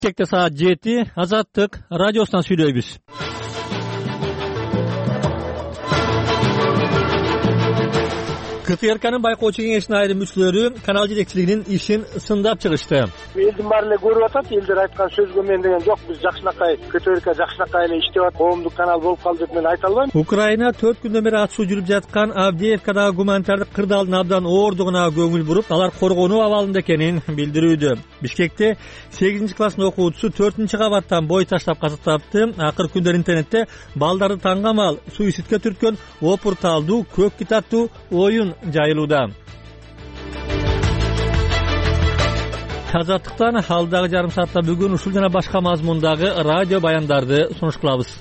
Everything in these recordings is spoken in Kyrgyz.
Кечке саат 7 Азаттык радиосунан сүйлөйбүз. КТРКнын байкоочу кеңешинин айрым мүчөлөрү канал жетекчилигинин ишин сындап чыгышты. Элдин баары эле көрүп атат, элдер айткан сөзгө мен деген жок, биз жакшынакай КТРК жакшынакай эле иштеп атат, коомдук канал болуп калды деп мен айта албайм. Украина 4 күндөн бери атышуу жүрүп жаткан Авдеевкадагы гуманитардык кырдаалдын абдан оордугуна көңүл буруп, алар коргонуу абалында экенин билдирүүдө. Бишкекте 8 класстын окуучусу 4-кабаттан бой таштап каза тапты. Акыркы күндөр интернетте балдарды таңгамал суицидке түрткөн опурталдуу көк кит аттуу оюн жайылууда. Азаттыктан алдагы жарым саатта бүгүн ушул жана башка мазмундагы радио баяндарды сунуш кылабыз.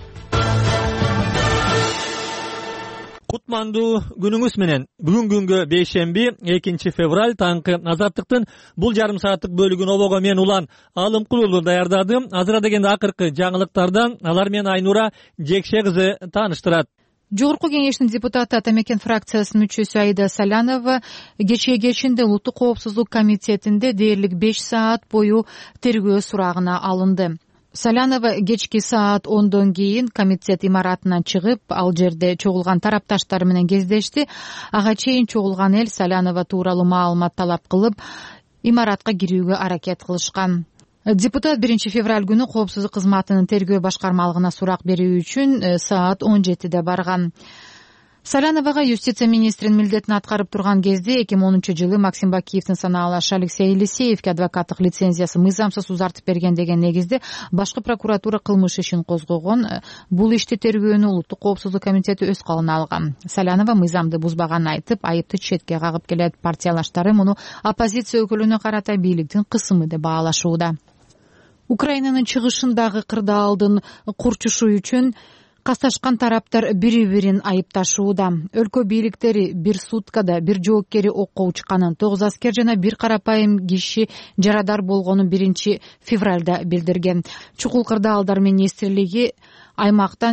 Кутмандуу күнүңүз менен. Бүгүн күнгө бейшемби 2 февраль таңкы Азаттыктын бул жарым сааттык бөлүгүн обого мен Улан Алымкулуулу даярдадым. Азыра дегенде акыркы жаңылыктардан алар менен Айнура Жекше кызы тааныштырат. Жогорку кеңештин депутаты Атамекен фракциясынын мүчөсү Аида Салянова кечинде Улуттук коопсуздук комитетинде дээрлик 5 саат бою тергөө сурагына алынды. Салянова кечки саат 10дон кийин комитет имаратынан чыгып, ал жерде чогулган тарапташтары менен кездешти. Ага чейин чогулган эл Салянова тууралуу маалымат талап кылып, имаратка кирүүгө аракет кылышкан. Депутат 1 февраль күнү коопсуздук кызматынын тергөө башкармалыгына сурак берүү үчүн саат 17де барган. Саляновага юстиция министринин милдетин аткарып турган кезде 2010-жылы Максим Бакиевдин санаалашы Алексей Елисеевке адвокаттык лицензиясы мыйзамсыз узартып берген деген негизде башкы прокуратура кылмыш ишин козгогон. Бул ишти тергөөнү Улуттук коопсуздук комитети өз колуна алган. Салянова мыйзамды бузбаганын айтып, айыпты четке кагып келет. Партиялаштары муну оппозиция өкүлүнө карата бийликтин кысымы деп баалашууда. Украинанын чыгышындагы кырдаалдын курчушу үчүн касташкан тараптар бири-бирин айыпташууда. Өлкө бийликтери бир суткада бир жооккери окко учканын, 9 аскер жана бир карапайым киши жарадар болгонун 1 февралда билдирген. Чукул кырдаалдар министрлиги аймактан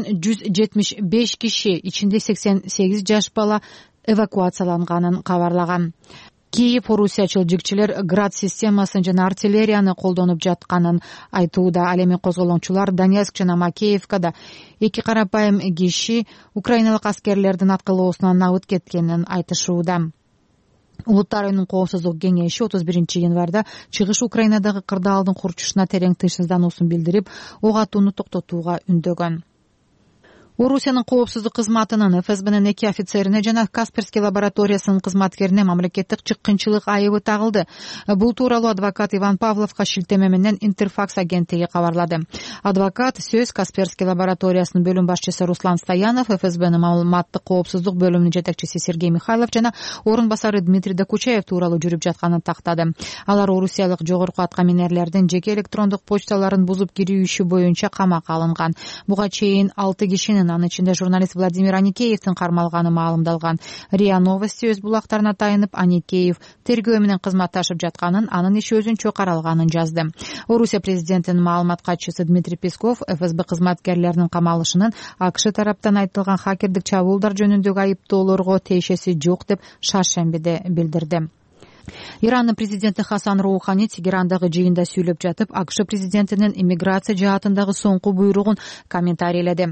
175 киши, ичинде 88 жаш бала эвакуацияланганын кабарлаган. Киев орусиячыл жигчилер град системасын жана артиллерияны колдонуп жатканын айтууда. Ал эми козголоңчулар Донецк жана Макеевкада 2 карапайым киши украиналык аскерлердин аткылоосунан абыт кеткенин айтышууда. Улуттар уюмунун коопсуздук кеңеши 31 январда чыгыш Украинадагы кырдаалдын курчушуна терең тынчсыздануусун билдирип, ок атууну токтотууга үндөгөн. Орусиянын коопсуздук кызматынын ФСБнын 2 офицерине жана Касперский лабораториясынын кызматкерине мамлекеттик чыккынчылык айыбы тагылды. Бул тууралуу адвокат Иван Павловка шилтеме менен Интерфакс агенттиги кабарлады. Адвокат сөз Касперский лабораториясынын бөлүм башчысы Руслан Стоянов, ФСБнын маалыматтык коопсуздук бөлүмүнүн жетекчиси Сергей Михайлов жана орун басары Дмитрий Докучаев тууралуу жүрүп жатканын тактады. Алар орусиялык жогорку аткаминерлердин жеке электрондук почталарын бузуп кирүү иши боюнча камакка алынган. Буга чейин 6 кишинин, анын ичинде журналист Владимир Аникеевдин кармалганы маалымдалган. РИА Новости өз булактарына тайынып, Аникеев тергөө менен кызматташып жатканын, анын иши өзүнчө каралганын жазды. Орусия президентинин маалымат катчысы Дмитрий Песков ФСБ кызматкерлеринин камалышынын АКШ тараптан айтылган хакердик чабуулдар жөнүндөгү айыптоолорго тиешеси жок деп шаршембиде билдирди. Ирандын президенти Хасан Роухани Тегерандагы жыйында сүйлөп жатып, АКШ президентинин иммиграция жаатындагы соңку буйругун комментарийледи.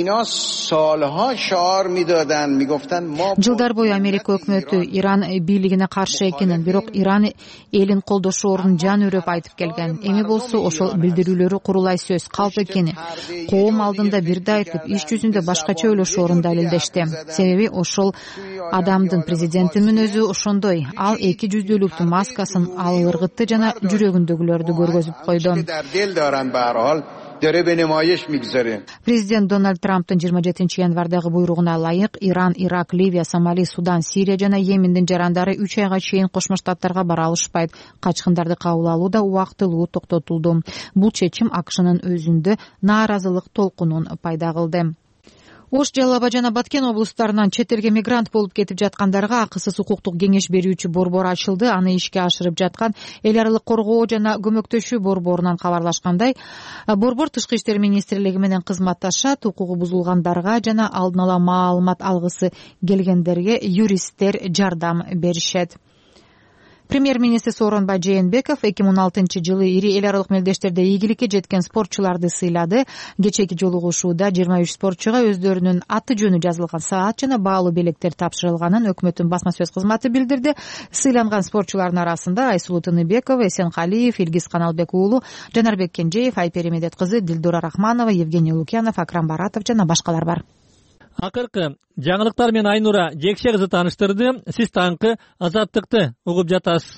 Жылдар бою Америка өкмөтү Иран бийлигине каршы экенин, бирок Иран элин колдошоорун жан үрөп айтып келген. Эми болсо ошол билдирүүлөрү курулай сөз, калп экени. Коом алдында бирди айтып, иш жүзүндө башкача ойлошоорун далилдешти. Себеби ошол адамдын, президенттин мүнөзү ошондой. Ал эки жүздүүлүктүн маскасын, ал ыргытты жана жүрөгүндөгүлөрдү көргөзүп койду. Президент Дональд Трамптын 27 январдагы буйругуна ылайык Иран, Ирак, Ливия, Сомали, Судан, Сирия жана Йемендин жарандары 3 айга чейин Кошмо Штаттарга бара алышпайт. Качкындарды кабыл алуу да убактылуу токтотулду. Бул чечим АКШнын өзүндө нааразылык толкунун пайда кылды. Ош, Жалал Абад жана Баткен облустарынан чет элге мигрант болуп кетип жаткандарга акысыз укуктук кеңеш берүүчү борбор ачылды. Аны ишке ашырып жаткан эл аралык коргоо жана көмөктөшүү борборунан кабарлашкандай, борбор Тышкы иштер министрлиги менен кызматташат, укугу бузулгандарга жана алдын ала маалымат алгысы келгендерге юристтер жардам беришет. Премьер-министр Сооронбай Жээнбеков 2016-жылы ири эл аралык мелдештерде ийгиликке жеткен спортчуларды сыйлады. Кечээки жолугушууда 23 спортчуга өздөрүнүн аты жөнү жазылган саат жана баалуу белектер тапшырылганын өкмөттүн басма сөз кызматы билдирди. Сыйланган спортчулардын арасында Айсулуу Тыныбекова, Эсенкалиев, Илгиз Каналбек уулу, Жанарбек Кенжеев, Айпери Медет кызы, Дилдора Рахманова, Евгений Лукьянов, Акрам Баратов жана башкалар бар. Акыркы жаңылыктар менен Айнура Жекше кызы тааныштырды. Сиз таңкы Азаттыкты угуп жатасыз.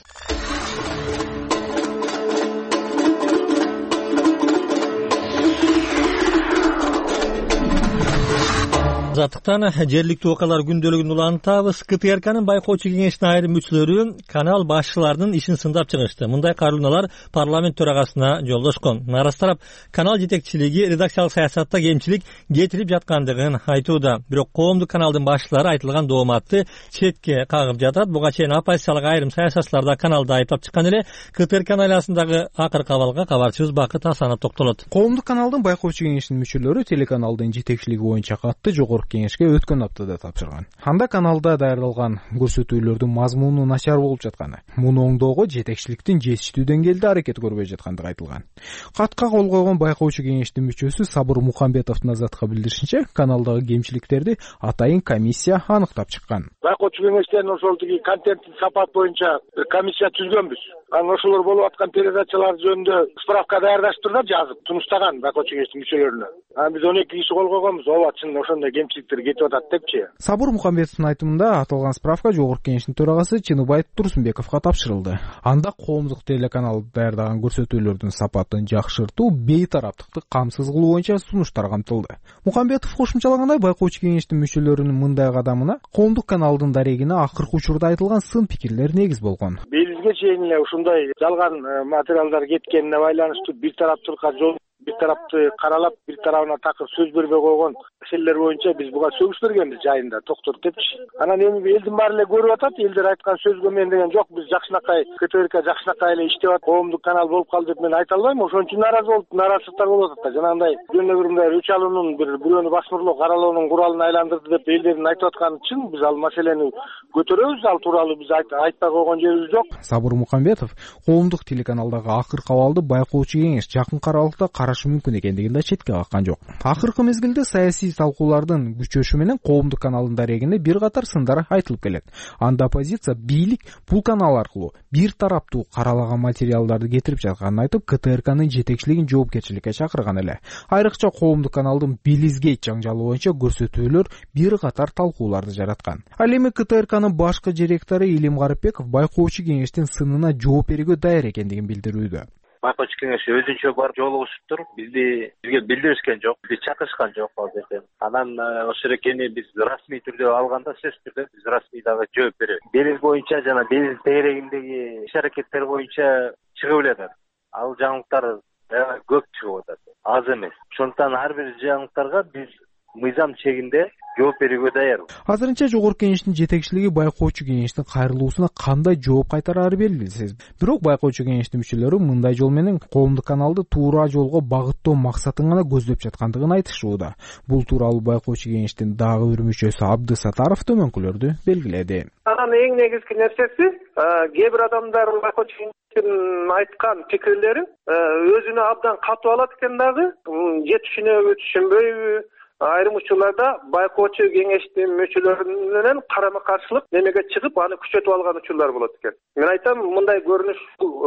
Азаттыктан жергиликтүү окуялар күндөлүгүн улантабыз. КТРКнын байкоочу кеңешинин айрым мүчөлөрү канал башчыларынын ишин сындап чыгышты. Мындай каралууналар парламент төрагасына жолдошкон. Нарас тарап канал жетекчилиги редакциялык саясатта кемчилик кетирип жаткандыгын айтууда. Бирок коомдук каналдын башчылары айтылган дооматты четке кагып жатат. Буга чейин оппозициялык айрым саясатчылар да каналды айыптап чыккан эле. КТРКнын айласындагы акыркы абалга кабарчыбыз Бакыт Асанов токтолот. Коомдук каналдын байкоочу кеңешинин мүчөлөрү телеканалдын жетекчилиги боюнча катты жогорку кеңешке өткөн аптада тапшырган. Анда каналда даярдалган көрсөтүүлөрдүн мазмуну начар болуп жатканы, муну оңдоого жетекчиликтин жетиштүү деңгээлде аракет көрбөй жаткандыгы айтылган. Катка кол койгон байкоочу кеңештин мүчөсү Сабыр Мухамбетовдун Азатка билдиришинче, каналдагы кемчиликтерди атайын комиссия аныктап чыккан. Байкоочу кеңештен ошол тиги контенттин сапаты боюнча бир комиссия түзгөнбүз. Анан ошолор болуп аткан передачалар жөнүндө справка даярдаштыр да жазып сунуштаган байкоочу кеңештин мүчөлөрүнө. Анан биз 12 киши кол койгонбуз. Ооба, чын ошондой кемчиликтер кетип атат депчи. Сабыр Мухамбетовдун айтымында аталган справка жогорку кеңештин төрагасы Чыныбай Турсунбековго тапшырылды. Анда коомдук телеканал даярдаган көрсөтүүлөрдүн сапатын жакшыртуу, бейтараптыкты камсыз кылуу боюнча сунуштар камтылды. Мухамбетов кошумчалагандай, байкоочу кеңештин мүчөлөрүнүн мындай кадамына коомдук каналдын дарегине акыркы учурда айтылган сын пикирлер негиз болгон. Бизге чейин эле ушундай жалган материалдар кеткенине байланыштуу бир тараптуулукка жол бир тарапты каралап, бир тарабына такыр сөз бербей койгон маселелер боюнча биз буга сөгүш бергенбиз жайында токтот депчи. Анан эми элдин баары эле көрүп атат, элдер айткан сөзгө мен деген жок, биз жакшынакай КТРК жакшынакай эле иштеп атат, коомдук канал болуп калды деп мен айта албайм. Ошон үчүн нааразы болуп, нараазычылыктар болуп атат да. Жанагындай жөн эле мындай өч алуунун бирөөнү басмырлоо каралоонун куралын айландырды деп элдердин айтып атканы чын. Биз ал маселени көтөрөбүз, ал тууралуу биз айтпай койгон жерибиз жок. Сабыр Мухамбетов коомдук телеканалдагы акыркы абалды байкоочу кеңеш жакын аралыкта карашы мүмкүн экендигин да четке каккан жок. Акыркы мезгилде саясий талкуулардын күчөшү менен коомдук каналдын дарегине бир катар сындар айтылып келет. Анда оппозиция бийлик бул канал аркылуу бир тараптуу каралаган материалдарды кетирип жатканын айтып, КТРКнын жетекчилигин жоопкерчиликке чакырган эле. Айрыкча коомдук каналдын Билизгейт жаңжалы боюнча көрсөтүүлөр бир катар талкууларды жараткан. Ал эми КТРКнын башкы директору Илим Гарипбеков байкоочу кеңештин сынына жооп берүүгө даяр экендигин билдирүүдө. Байкоочу кеңеш өзүнчө барып жолугушуптур. Бизге билдиришкен жок, бизди чакырышкан жок ал жерден. Анан ошол экени биз расмий түрдө алганда сөзсүз түрдө биз расмий дагы жооп беребиз. Делил боюнча жана делил тегерегиндеги иш-аракеттер боюнча чыгып эле. Ал жаңылыктар көп чыгып атат, аз эмес. Ошондуктан ар бир жаңылыктарга биз мыйзам чегинде жооп берүүгө даярбыз. Азырынча жогорку кеңештин жетекчилиги байкоочу кеңештин кайрылуусуна кандай жооп кайтарары белгисиз. Бирок байкоочу кеңештин мүчөлөрү мындай жол менен коомдук каналды туура жолго багыттоо максатын гана көздөп жаткандыгын айтышууда. Бул тууралуу байкоочу кеңештин дагы бир мүчөсү Абды Сатаров төмөнкүлөрдү белгиледи. Анан эң негизги нерсеси, кээ бир адамдар байкоочу кеңештин айткан пикирлерин өзүнө абдан катуу алат экен дагы, же түшүнөбү, түшүнбөйбү. Айрым учурларда байкоочу кеңештин мүчөлөрү менен карама каршылык немеге чыгып, аны күчөтүп алган учурлар болот экен. Мен айтам, мындай көрүнүш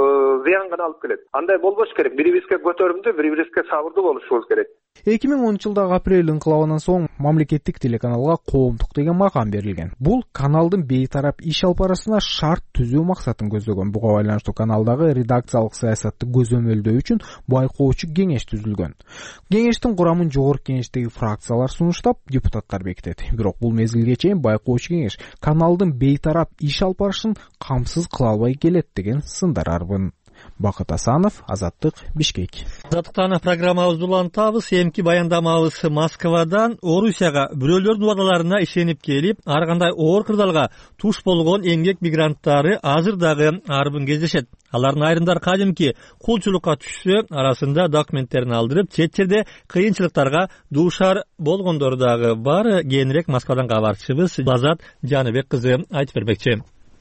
зыян гана алып келет. Андай болбош керек. Бирибизге көтөрүмдүү, бирибизге сабырдуу болушубуз керек. 2010-жылдагы апрель инкылабынан соң мамлекеттик телеканалга коомдук деген макам берилген. Бул каналдын бейтарап иш алып барышына шарт түзүү максатын көздөгөн. Буга байланыштуу каналдагы редакциялык саясатты көзөмөлдөө үчүн байкоочу кеңеш түзүлгөн. Кеңештин курамын жогорку кеңештеги фракциялар сунуштап, депутаттар бекитет. Бирок бул мезгилге чейин байкоочу кеңеш каналдын бейтарап иш алып барышын камсыз кыла албай келет деген сындар арбын. Бакыт Асанов, Азаттык, Бишкек. Азаттыктан программабызды улантабыз. Эмки баяндамабыз Москвадан Орусияга бирөөлөрдүн убадаларына ишенип келип, ар кандай оор кырдаалга туш болгон эмгек мигранттары азыр дагы арбын кездешет. Алардын айрымдары кадимки кулчулукка түшсө, арасында документтерин алдырып, чет жерде кыйынчылыктарга дуушар болгондору дагы бар. Кийинирээк Москвадан кабарчыбыз Базат Жаныбек кызы айтып бермекчи.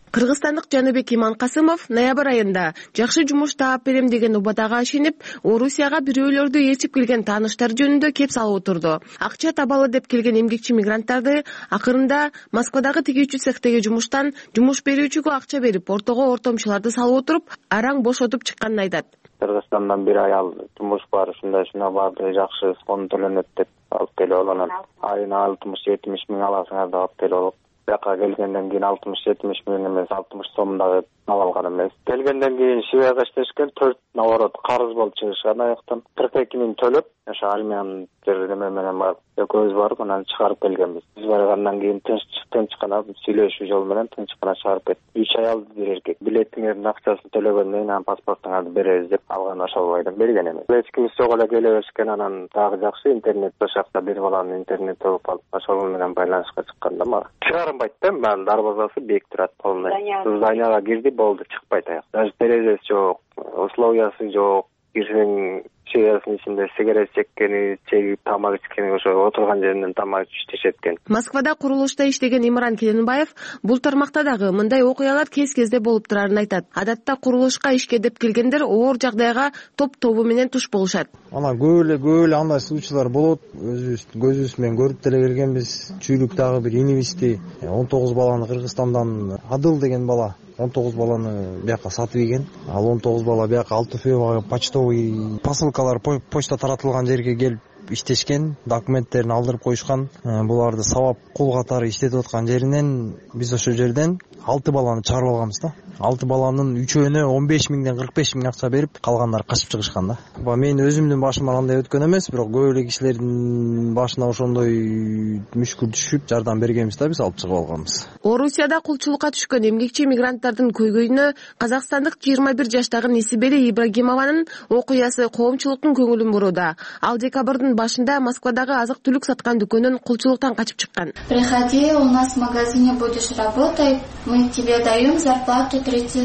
Кыргызстандык Жаныбек Иманкасымов ноябрь айында жакшы жумуш таап берем деген убадага ишенип, Орусияга бирөөлөрдү ээрчип келген тааныштар жөнүндө кеп салып отурду. Акча табалы деп келген эмгекчи мигранттарды акырында Москвадагы тигүүчү цехтеги жумуштан жумуш берүүчүгө акча берип, ортого ортомчуларды салып отуруп, араң бошотуп чыкканын айтат. Кыргызстандан бир аял жумуш бар, ушундай барды, жакшы фон төлөнөт деп алып келип алган. Айына 60-70 миң аласыңар деп алып келип алып. Бияка келгенден кийин 60-70 миң эмес, 60 сомдагы ала алган эмес. Келгенден кийин Швейцарияга иштешкен 4 наоборот карыз болуп чыгышкан аяктан 42 миң төлөп, ошо армиянын неме менен барып, экөөбүз барып анан чыгарып келгенбиз. Биз баргандан кийин тынч гана сүйлөшүү жолу менен тынч гана чыгарып кетти. 3 аял бир эркек. Билетиңердин акчасын төлөгөндөн кийин паспортуңарды беребиз деп алган, ошол бойдон берген эмес. Эч сого эле келе беришкен, анан дагы жакшы интернет, ошол жакта бир баланын интернети болуп алып, ошол менен байланышка чыкканда мага чыгарынбайт да, анын дарбазасы бек турат полный. Зданияга кирди, болду, чыкпайт аяк. Даже терезеси жок, условиясы жок. Кирсең чыгарсың ичинде сигарет чеккени, чегип тамак ичкени, ошо отурган жеринен тамак ичишет экен. Москвада курулушта иштеген Имран Келенбаев бул тармакта дагы мындай окуялар кез-кезде болуп турарын айтат. Адатта курулушка ишке деп келгендер оор жагдайга топ-тобу менен туш болушат. Ана көп эле андай случайлар болот. Өзүбүз көзүбүз менен көрүп деле келгенбиз. Чүйлүктагы бир инибизди 19 баланы Кыргызстандан Адыл деген бала 19 баланы бияка сатып ийген. Ал 19 бала бияка Алтуфьевага почтовый посылкалар почта таратылган жерге келип иштешкен, документтерин алдырып коюшкан. Буларды сабап кул катары иштетип аткан жеринен биз ошол жерден 6 баланы чыгарып алганбыз да. 6 баланын 3-өөнө 15 миңден 45 миң акча берип, калгандары качып чыгышкан да. Мен өзүмдүн башыма андай өткөн эмес, бирок көп эле кишилердин башына ошондой мүшкүл түшүп, жардам бергенбиз да, биз алып чыгып алганбыз. Орусияда кулчулукка түшкөн эмгекчи мигранттардын көйгөйүнө казакстандык 21 жаштагы Несибели Ибрагимованын окуясы коомчулуктун көңүлүн бурууда. Ал декабрдын башында Москвадагы азык-түлүк саткан дүкөнүн кулчулуктан качып чыккан. Приходи, у нас в магазине будешь работать, мы тебе даем зарплату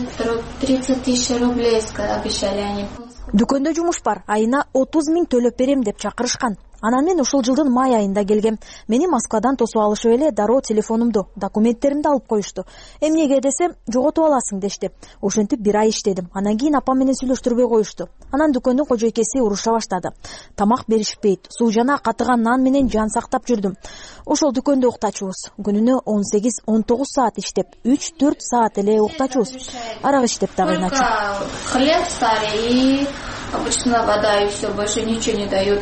30 тысяч рублей, обещали они. Дүкөндө жумуш бар, айына 30 миң төлөп берем деп чакырышкан. Анан мен ушул жылдын май айында келгем. Мени Москвадан тосуп алышып эле дароо телефонумду, документтеримди алып коюшту. Эмнеге десем, жоготуп аласың дешти. Ошентип 1 ай иштедим. Анан кийин апам менен сүйлөштүрбөй коюшту. Анан дүкөндүн кожойкеси уруша баштады. Тамак беришпейт, суу жана катыган нан менен жан сактап жүрдүм. Ошол дүкөндө уктачубуз. Күнүнө 18-19 саат иштеп, 3-4 саат эле уктачубуз. Арак иштеп дагы иначе. Хлеб стали и обычная вода, и все, больше ничего не дают.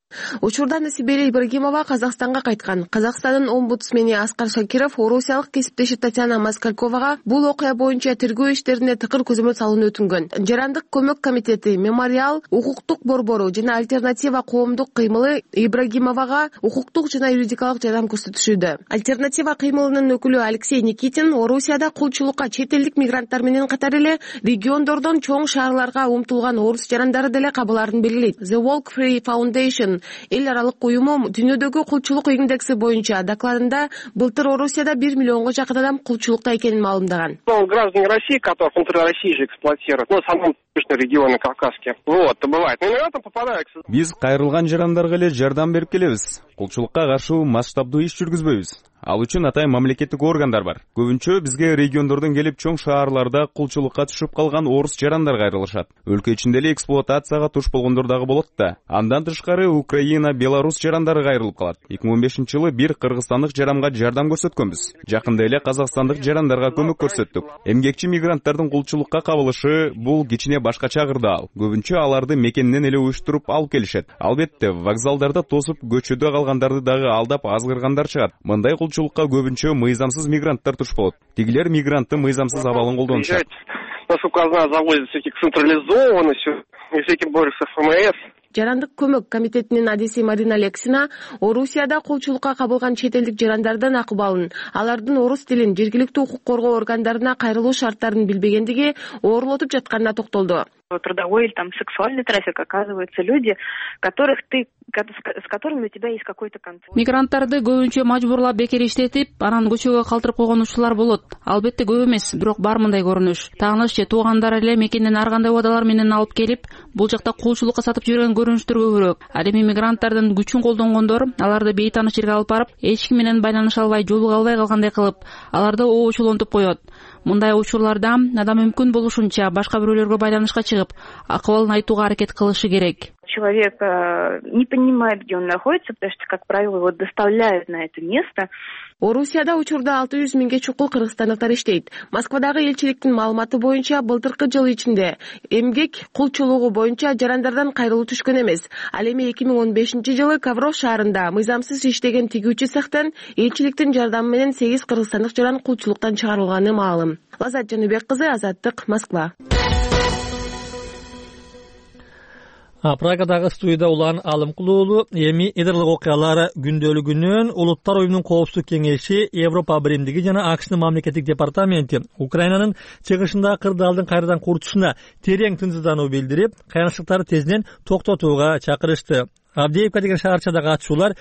Учурда Несибели Ибрагимова Казакстанга кайткан. Казакстандын омбудсмени Аскар Шакиров орусиялык кесиптеши Татьяна Москальковага бул окуя боюнча тергөө иштерине тыкыр көзөмөл салууну өтүнгөн. Жарандык көмөк комитети, Мемориал, укуктук борбору жана Альтернатива коомдук кыймылы Ибрагимовага укуктук жана юридикалык жардам көрсөтүшүүдө. Альтернатива кыймылынын өкүлү Алексей Никитин Орусияда кулчулукка чет элдик мигранттар менен катар эле региондордон чоң шаарларга умтулган орус жарандары деле кабыларын белгилейт. The Walk Free Foundation эл аралык уюму дүйнөдөгү кулчулук индекси боюнча докладында былтыр Орусияда 1 миллионго жакын адам кулчулукта экенин маалымдаган. Граждане России, которые внутри России же эксплуатируют, в самом регионе Кавказске. Вот, бывает. Но иногда попадают. Биз кайрылган жарандарга эле жардам берип келебиз. Кулчулукка каршы масштабдуу иш жүргүзбөйбүз. Ал үчүн атайын мамлекеттик органдар бар. Көбүнчө бизге региондордон келип чоң шаарларда кулчулукка түшүп калган орус жарандар кайрылышат. Өлкө ичинде эле эксплуатацияга туш болгондор дагы болот да. Андан тышкары Украина, Беларусь жарандары кайрылып калат. 2015-жылы бир кыргызстандык жаранга жардам көрсөткөнбүз. Жакында эле казакстандык жарандарга көмөк көрсөттүк. Эмгекчи мигранттардын кулчулукка кабылышы бул кичине башкача кырдаал. Көбүнчө аларды мекенинен эле уюштуруп алып келишет. Албетте, вокзалдарда тосуп көчөдө калгандарды дагы алдап азгыргандар чыгат. Мындай кулчулукка көбүнчө мыйзамсыз мигранттар туш болот. Тигилер мигранттын мыйзамсыз абалын колдонушат. Насколько я знаю, завозят всяких централизованно все, и всяким борются ФМС. Жарандык көмөк комитетинин адиси Марина Лексина Орусияда кулчулукка кабылган чет элдик жарандардын акыбалын, алардын орус тилин, жергиликтүү укук коргоо органдарына кайрылуу шарттарын билбегендиги оорлотуп жатканына токтолду. Трудовой или там сексуальный трафик, оказывается, люди, с которыми у тебя есть какой-то контакт. Мигранттарды көбүнчө мажбурлап бекер иштетип, анан көчөгө калтырып койгон учурлар болот. Албетте көп эмес, бирок бар мындай көрүнүш. Тааныш же туугандар эле мекенден ар кандай убадалар менен алып келип, бул жакта кулчулукка сатып жүргөн көрүнүштөр көбүрөөк. Ал эми мигранттардын күчүн колдонгондор аларды бейтааныш жерге алып барып, эч ким менен байланыша албай, жолуга албай калгандай кылып, аларды оочулонтуп коет. Мындай учурларда адам мүмкүн болушунча башка бирөөлөргө байланышка чыгып, акыбалын айтууга аракет кылышы керек. Человек не понимает, где он находится, потому что, как правило, его доставляют на это место. Орусияда учурда 600 миңге чукул кыргызстандыктар иштейт. Москвадагы элчиликтин маалыматы боюнча былтыркы жыл ичинде эмгек кулчулугу боюнча жарандардан кайрылуу түшкөн эмес. Ал эми 2015-жылы Ковров шаарында мыйзамсыз иштеген тигүүчү цехтен элчиликтин жардамы менен 8 кыргызстандык жаран кулчулуктан чыгарылганы маалым. Лазат Жаныбек кызы, Азаттык, Москва. Прагадагы студияда улан Алым Кулуулу эми идырлык окуялар күндөлүгүнөн Улуттар уюмунун Коопсуздук кеңеши, Европа биримдиги жана АКШнын мамлекеттик департаменти Украинанын чыгышындагы кырдаалдын кайрадан курчусуна терең тынчсыздануу билдирип, кыйынчылыктарды тезинен токтотууга чакырышты. Авдеевка деген шаарчадагы атышуулар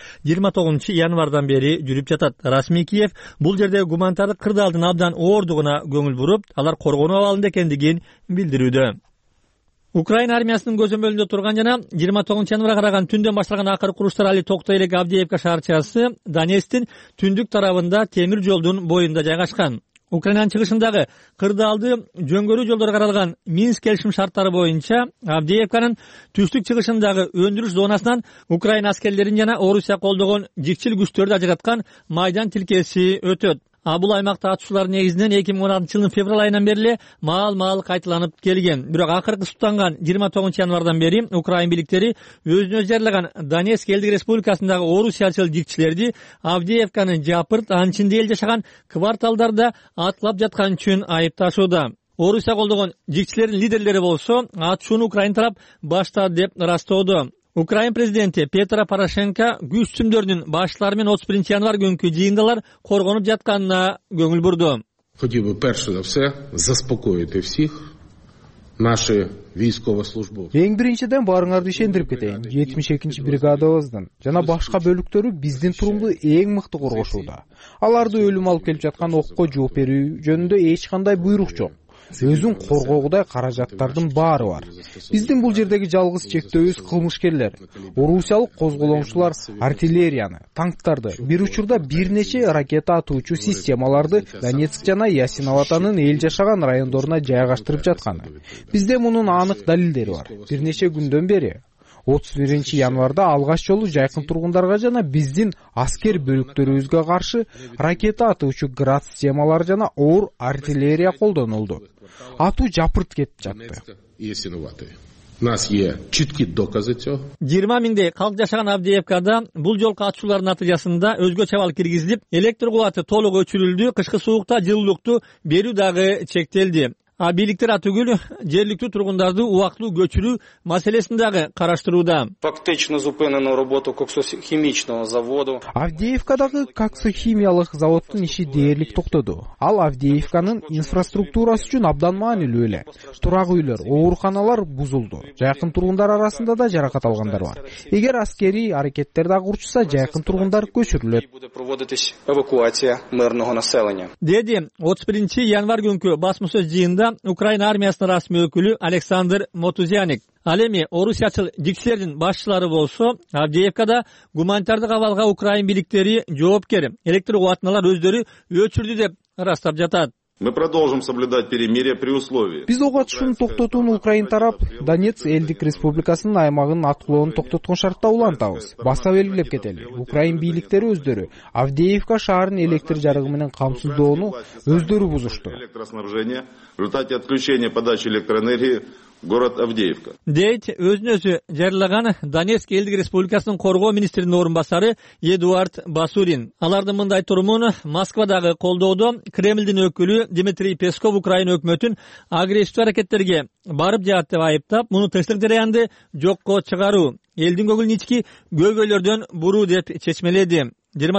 29 январдан бери жүрүп жатат. Расмий Киев бул жерде гуманитардык кырдаалдын абдан оордугуна көңүл буруп, алар коргонуу абалында экендигин билдирүүдө. Украина армиясынын көзөмөлүндө турган жана 29 январга караган түндөн башталган акыркы уруштар али токтой элек Авдеевка шаарчасы Донецктин түндүк тарабында темир жолдун боюнда жайгашкан. Украинанын чыгышындагы кырдаалды жөнгөрүү жолдору каралган Минск келишим шарттары боюнча Авдеевканын түштүк чыгышындагы өндүрүш зонасынан Украина аскерлерин жана Орусия колдогон жикчил күчтөрдү ажыраткан майдан тилкеси өтөт. Бул аймакта атышуулар негизинен 2016 жылдын февраль айынан бери маал кайталанып келген. Бирок акыркы суттанган 29 январдан бери Украин бийликтери өзүнө жарылаган Донецк элдик республикасындагы орусиячыл жикчилерди Авдеевканы жапырт, анын ичинде эл жашаган кварталдарда аткылап жаткан үчүн айыпташууда. Орусия колдогон жикчилердин лидерлери болсо атышууну Украин тарап баштады деп ырастоодо. Украин президенти Петро Порошенко күч түзүмдөрүнүн башталары менен 31 январ күнкү жыйындалар коргонуп жатканына көңүл бурду. Хотів би перше за все заспокоїти всіх наші військовослужбовці. Эң биринчиден баарыңарды ишендирип кетейин. 72-чи бригадабыздын жана башка бөлүктөрү биздин турумду эң мыкты коргошууда. Аларды өлүм алып келип жаткан окко жооп берүү жөнүндө эч кандай буйрук жок. Өзүн коргоогудай каражаттардын баары бар. Биздин бул жердеги жалгыз чектөөбүз кылмышкерлер. Орусиялык козголомчулар артиллерияны, танктарды, бир учурда бир нече ракета атуучу системаларды Донецк жана Ясиноватанын эл жашаган райондоруна жайгаштырып жатканы. Бизде мунун анык далилдери бар. Бир нече күндөн бери 31 январда алгач жолу жайкын тургундарга жана биздин аскер бөлүктөрүбүзгө каршы ракета атуучу град системалары жана оор артиллерия колдонулду. Атуу жапырт кетип жатты. Нас є чіткі докази цього. 20 миңдей калк жашаган Авдеевкада бул жолку атышуулардын натыйжасында өзгөчө абал киргизилип, электр кубаты толук өчүрүлдү, кышкы суукта жылуулукту берүү дагы чектелди. Бийликтер атүгүл жергиликтүү тургундарды убактылуу көчүрүү маселесин дагы караштырууда. Фактично зупинено работу коксохимичного заводу. Авдеевкадагы коксохимиялык заводдун иши дээрлик токтоду. Ал Авдеевканын инфраструктурасы үчүн абдан маанилүү эле. Турак үйлөр, ооруканалар бузулду. Жайкын тургундар арасында да жаракат алгандар бар. Эгер аскерий аракеттер дагы урчуса, жайкын тургундар көчүрүлөт. Буде проводитись эвакуація мирного населення. Деди 31 январ күнкү басмасөз жыйында Украина армиясынын расмий өкүлү Александр Мотузяник. Ал эми орусиячыл жикчилердин башчылары болсо, Авдеевкада гуманитардык абалга Украин бийликтери жоопкер, электр кубатыналар өздөрү өчүрдү деп ырастап жатат. Мы продолжим соблюдать перемирие при условии. Биз ок атышууну токтотууну Украин тарап Донецк элдик республикасынын аймагын аткылоону токтоткон шартта улантабыз. Баса белгилеп кетели. Украин бийликтери өздөрү Авдеевка шаарын электр жарыгы менен камсыздоону өздөрү бузушту. Электроснабжение в результате отключения подачи электроэнергии город Авдеевка. Дейт өзүн-өзү жарылаган Донецк элдик республикасынын коргоо министринин орун басары Эдуард Басурин. Алардын мындай турумун Москвадагы колдоодо Кремлдин өкүлү Дмитрий Песков Украина өкмөтүн агрессивдүү аракеттерге барып жатат деп айыптап, муну тынчтык жараянды жокко чыгаруу, элдин көңүлүн ички көйгөйлөрдөн буруу деп чечмеледи.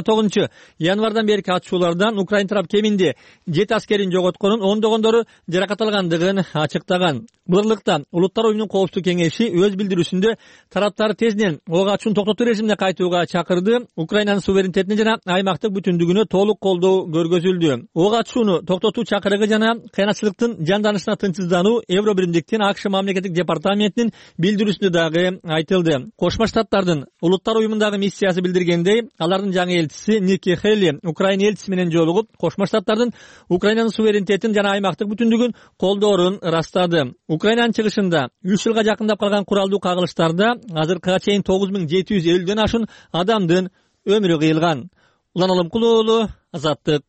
29 январдан берки атышуулардан Украин тарап кеминде 7 аскерин жоготконун, ондогондору жаракат алгандыгын ачыктаган. Бурлукта Улуттар уюмунун Коопсуздук кеңеши өз билдирүүсүндө тараптар тезинен ок атышууну токтотуу режимине кайтууга чакырды. Украинанын суверенитетине жана аймактык бүтүндүгүнө толук колдоо көргөзүлдү. Ок атышууну токтотуу чакырыгы жана кыйынчылыктын жанданышына тынчсыздануу Евробиримдиктин АКШ мамлекеттик департаментинин билдирүүсүндө дагы айтылды. Кошмо Штаттардын Улуттар уюмундагы миссиясы билдиргендей, алардын жаңы элчиси Ники Хелли Украина элчиси менен жолугуп, Кошмо Штаттардын Украинанын суверенитетин жана аймактык бүтүндүгүн колдоорун ырастады. Украинанын чыгышында 3 жылга жакындап калган куралдуу кагылыштарда азыркыга чейин 9750ден ашын адамдын өмүрү кыйылган. Улан Алымкул уулу, Азаттык.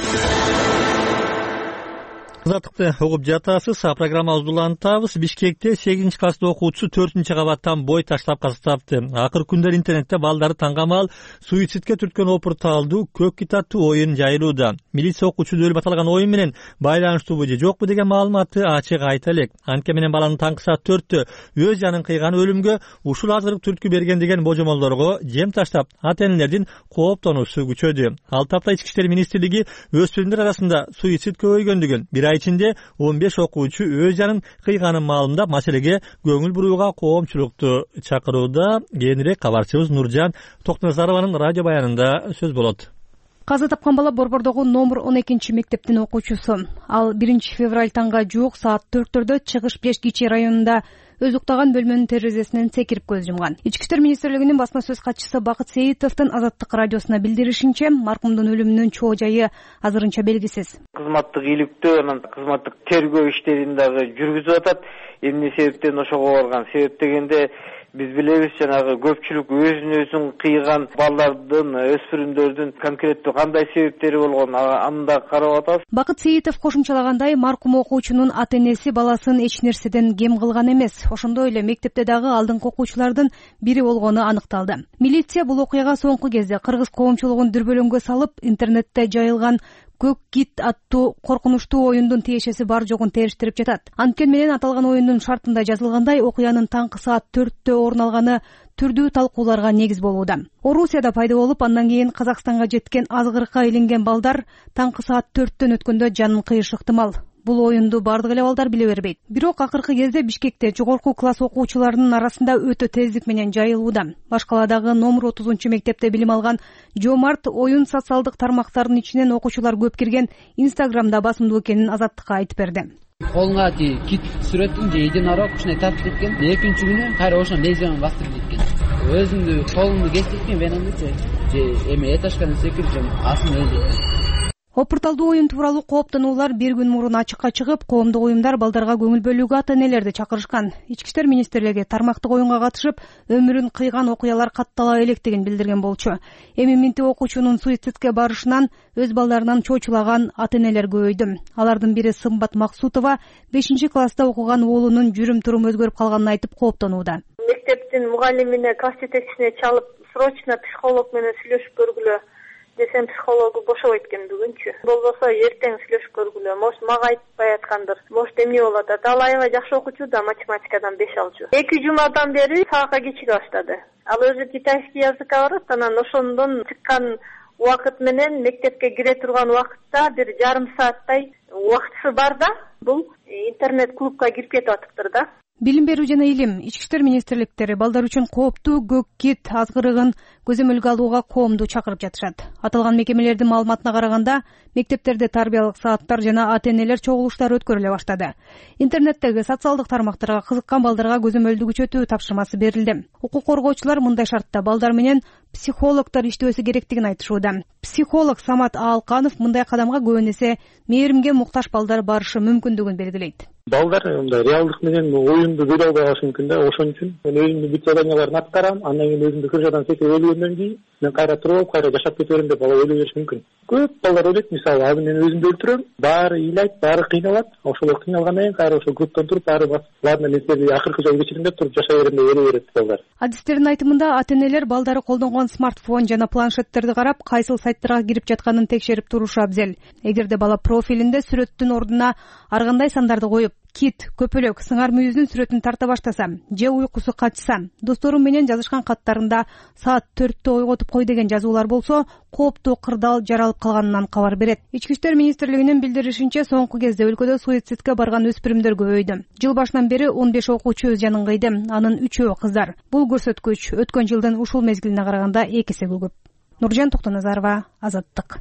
Азаттыкты угуп жатасыз. Программабызды улантабыз. Бишкекте 8 класстын окуучусу 4-кабаттан бой таштап казаптты. Акыр күндөр интернетте балдары таңгамал суицидке түрткөн опурталдуу көк кит аттуу оюн жайылууда. Милиция окуучу өлүп аталган оюн менен байланыштуубу же жокпу деген маалыматты ачык айта элек. Анткени менен баланын таңкы саат 4-тө өз жанын кыйган өлүмгө ушул азгырык түрткү берген деген божомолдорго жем таштап, ата-энелердин кооптонуусу күчөдү. Ал тапта Ички иштер министрлиги өспүрүмдөр арасында суицид көбөйгөндүгүн, бир ай ичинде 15 окуучу өз жанын кыйганын маалымдап, маселеге көңүл бурууга коомчулукту чакырууда. Кийинирээк кабарчыбыз Нуржан Токтоназарованын радио баянында сөз болот. Каза тапкан бала Борбордогу номер 12 мектептин окуучусу. Ал 1 февраль таңга жуук саат 4-төрдө Чыгыш Бешкичи районунда өз уктаган бөлмөнүн терезесинен секирип көз жумган. Ички иштер министрлигинин басма сөз катчысы Бакыт Сейитовдун Азаттык радиосуна билдиришинче, маркумдун өлүмүнүн чоо жайы азырынча белгисиз. Кызматтык иликтөө, анан кызматтык тергөө иштерин дагы жүргүзүп атат. Эмне себептен ошого барган? Себеп дегенде биз билебиз, жанагы көпчүлүк өзүн кыйган балдардын, өспүрүмдөрдүн конкреттүү кандай себептери болгон, аны да карап атабыз. Бакыт Сейитов кошумчалагандай, маркум окуучунун ата-энеси баласын эч нерседен кем кылган эмес. Ошондой эле мектепте дагы алдыңкы окуучулардын бири болгону аныкталды. Милиция бул окуяга соңку кезде кыргыз коомчулугун дүрбөлөңгө салып, интернетте жайылган көк кит аттуу коркунучтуу оюндун тиешеси бар жогун териштирип жатат. Анткени менен аталган оюндун шартында жазылгандай, окуянын таңкы саат 4-тө орун алганы түрдүү талкууларга негиз болууда. Орусияда пайда болуп, андан кийин Казакстанга жеткен азгырыкка илинген балдар таңкы саат 4-төн өткөндө жанын кыйышы ыктымал. Бул оюнду бардык эле балдар биле бербейт. Бирок акыркы кезде Бишкекте жогорку класс окуучуларынын арасында өтө тездик менен жайылууда. Башкаладагы номер 30 мектепте билим алган Жомарт оюн социалдык тармактардын ичинен окуучулар көп кирген Инстаграмда басымдуу экенин Азаттыкка айтып берди. Колуңа кит сүрөтүн же единорог ушундай тартып кеткен. Экинчи күнү кайра ошону лезвияны бастырып кеткен. Өзүмдү колумду кесиптен венамдычы же эме этажкадан секирип асын өлдүрдүм. Опурталдуу оюн тууралуу кооптонуулар бир күн мурун ачыкка чыгып, коомдук уюмдар балдарга көңүл бөлүүгө ата-энелерди чакырышкан. Ички иштер министрлиги тармактык оюнга катышып, өмүрүн кыйган окуялар каттала электигин билдирген болчу. Эми минти окуучунун суицидке барышынан өз балдарынан чочулаган ата-энелер көбөйдү. Алардын бири Сымбат Максутова 5 класста окуган уулунун жүрүм-туруму өзгөрүп калганын айтып кооптонууда. Мектептин мугалимине, класс жетекчисине чалып, срочно психолог менен сүйлөшүп көргүлө десем, психологу бошобойт экен бүгүнчү. Болбосо эртең сүйлөшүп көргүлө. Может, мага айтпай аткандыр. Может, эмне болот? Ал аябай жакшы окуучу да, математикадан 5 алчу. 2 жумадан бери сабакка кечиге баштады. Ал өзү китайский языкка барат, анан ошондон чыккан убакыт менен мектепке кире турган убакытта бир жарым сааттай убактысы бар да, бул интернет клубка кирип кетип атыптыр да. Билим берүү жана илим, ички иштер министрликтери балдар үчүн кооптуу көк кит азгырыгын көзөмөлгө алууга коомду чакырып жатышат. Аталган мекемелердин маалыматына караганда, мектептерде тарбиялык сааттар жана ата-энелер чогулуштары өткөрүлө баштады. Интернеттеги социалдык тармактарга кызыккан балдарга көзөмөлдү күчөтүү тапшырмасы берилди. Укук коргоочулар мындай шартта балдар менен психологдор иштөөсү керектигин айтышууда. Психолог Самат Аалканов мындай кадамга көбүн эсе мээримге муктаж балдар барышы мүмкүндүгүн белгилейт. Балдар мындай реалдык менен оюнду көрө албай калышы мүмкүн да. Ошон үчүн мен өзүмдүн бүт заданияларын аткарам, андан кийин өзүмдү крышадан секирип өлгөндөн кийин мен кайра туруп, кайра жашап кете берем деп бала ойлой бериши мүмкүн. Көп балдар ойлойт, мисалы, азыр мен өзүмдү өлтүрөм, баары ыйлайт, баары кыйналат. Ошол кыйналгандан кийин кайра ошол клубтан туруп, баары басып, ладно, мен сени акыркы жолу кечирим деп туруп жашай берем деп ойлой берет балдар. Адистердин айтымында, ата-энелер балдары колдонгон смартфон жана планшеттерди карап, кайсыл сайттарга кирип жатканын текшерип турушу абзел. Эгерде бала профилинде сүрөттүн ордуна ар кандай сандарды коюп, кит, көпөлөк, сыңар мүйүздүн сүрөтүн тарта баштаса, же уйкусу качса, достору менен жазышкан каттарында саат 4-тө ойготуп кой деген жазуулар болсо, кооптуу кырдаал жаралып калганынан кабар берет. Ички иштер министрлигинин билдиришинче, соңку кезде өлкөдө суицидке барган өспүрүмдөр көбөйдү. Жыл башынан бери 15 окуучу өз жанын кыйды, анын 3-өө кыздар. Бул көрсөткүч өткөн жылдын ушул мезгилине караганда 2 эсе көп. Нуржан Токтоназарова, Азаттык.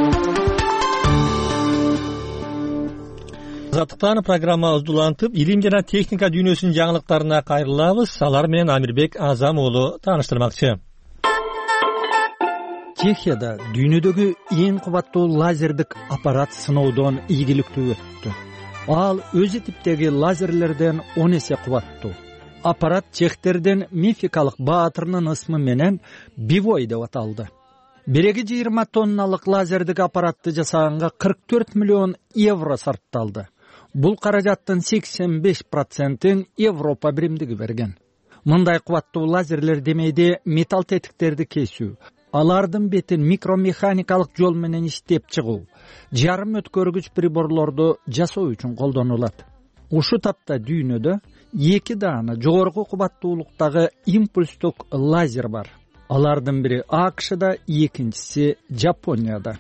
Азаттыктан программабызды улантып, илим жана техника дүйнөсүнүн жаңылыктарына кайрылабыз. Алар менен Амирбек Азам уулу тааныштырмакчы. Чехияда дүйнөдөгү эң кубаттуу лазердик аппарат сыноодон ийгиликтүү өттү. Ал өзү типтеги лазерлерден 10 эсе кубаттуу. Аппарат чехтердин мификалык баатырынын ысмы менен Бивой деп аталды. Биреги 20 тонналык лазердик аппаратты жасаганга 44 миллион евро сарпталды. Бул каражаттын 85%-ин Европа биримдиги берген. Мындай кубаттуу лазерлер демейде металл тетиктерди кесүү, алардын бетин микромеханикалык жол менен иштеп чыгуу, жарым өткөргүч приборлорду жасоо үчүн колдонулат. Ушу тапта дүйнөдө 2 даана жогорку кубаттуулуктагы импульстук лазер бар. Алардын бири АКШда, экинчиси Жапонияда.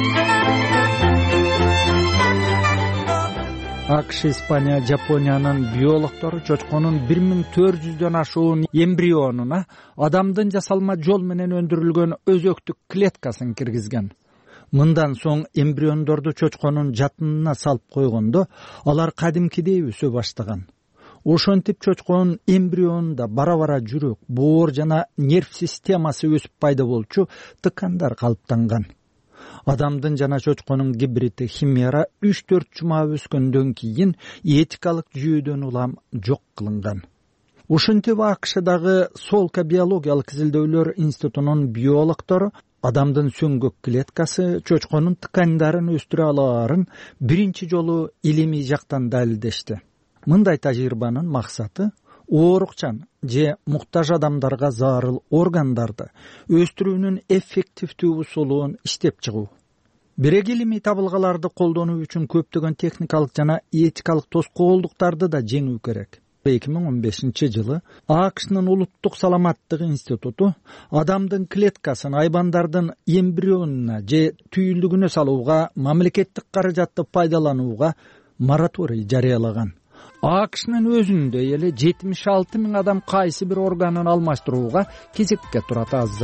АКШ, Испания, Жапониянын биологтору чочконун 1400дөн ашуун эмбрионуна адамдын жасалма жол менен өндүрүлгөн өзөктүк клеткасын киргизген. Мындан соң эмбриондорду чочконун жатынына салып койгондо алар кадимкидей өсө баштаган. Ошентип чочконун эмбрионунда бара-бара жүрөк, боор жана нерв системасы өсүп пайда болчу тыкандар калыптанган. Адамдын жана чочконун гибриди химера 3-4 жума өскөндөн кийин этикалык жүйөдөн улам жок кылынган. Ушинтип АКШдагы Солка биологиялык изилдөөлөр институтунун биологтору адамдын сөңгөк клеткасы чочконун ткандарын өстүрө алаарын биринчи жолу илимий жактан далилдешти. Мындай тажрыйбанын максаты оорукчан же муктаж адамдарга зарыл органдарды өстүрүүнүн эффективдүү усулун иштеп чыгуу. Бирек илимий табылгаларды колдонуу үчүн көптөгөн техникалык жана этикалык тоскоолдуктарды да жеңүү керек. 2015-жылы АКШнын улуттук саламаттык институту адамдын клеткасын айбандардын эмбрионуна же түйүлдүгүнө салууга мамлекеттик каражатты пайдаланууга мораторий жарыялаган. АКШнын өзүндө эле 76 000 адам кайсы бир органын алмаштырууга кезекке турат азыр.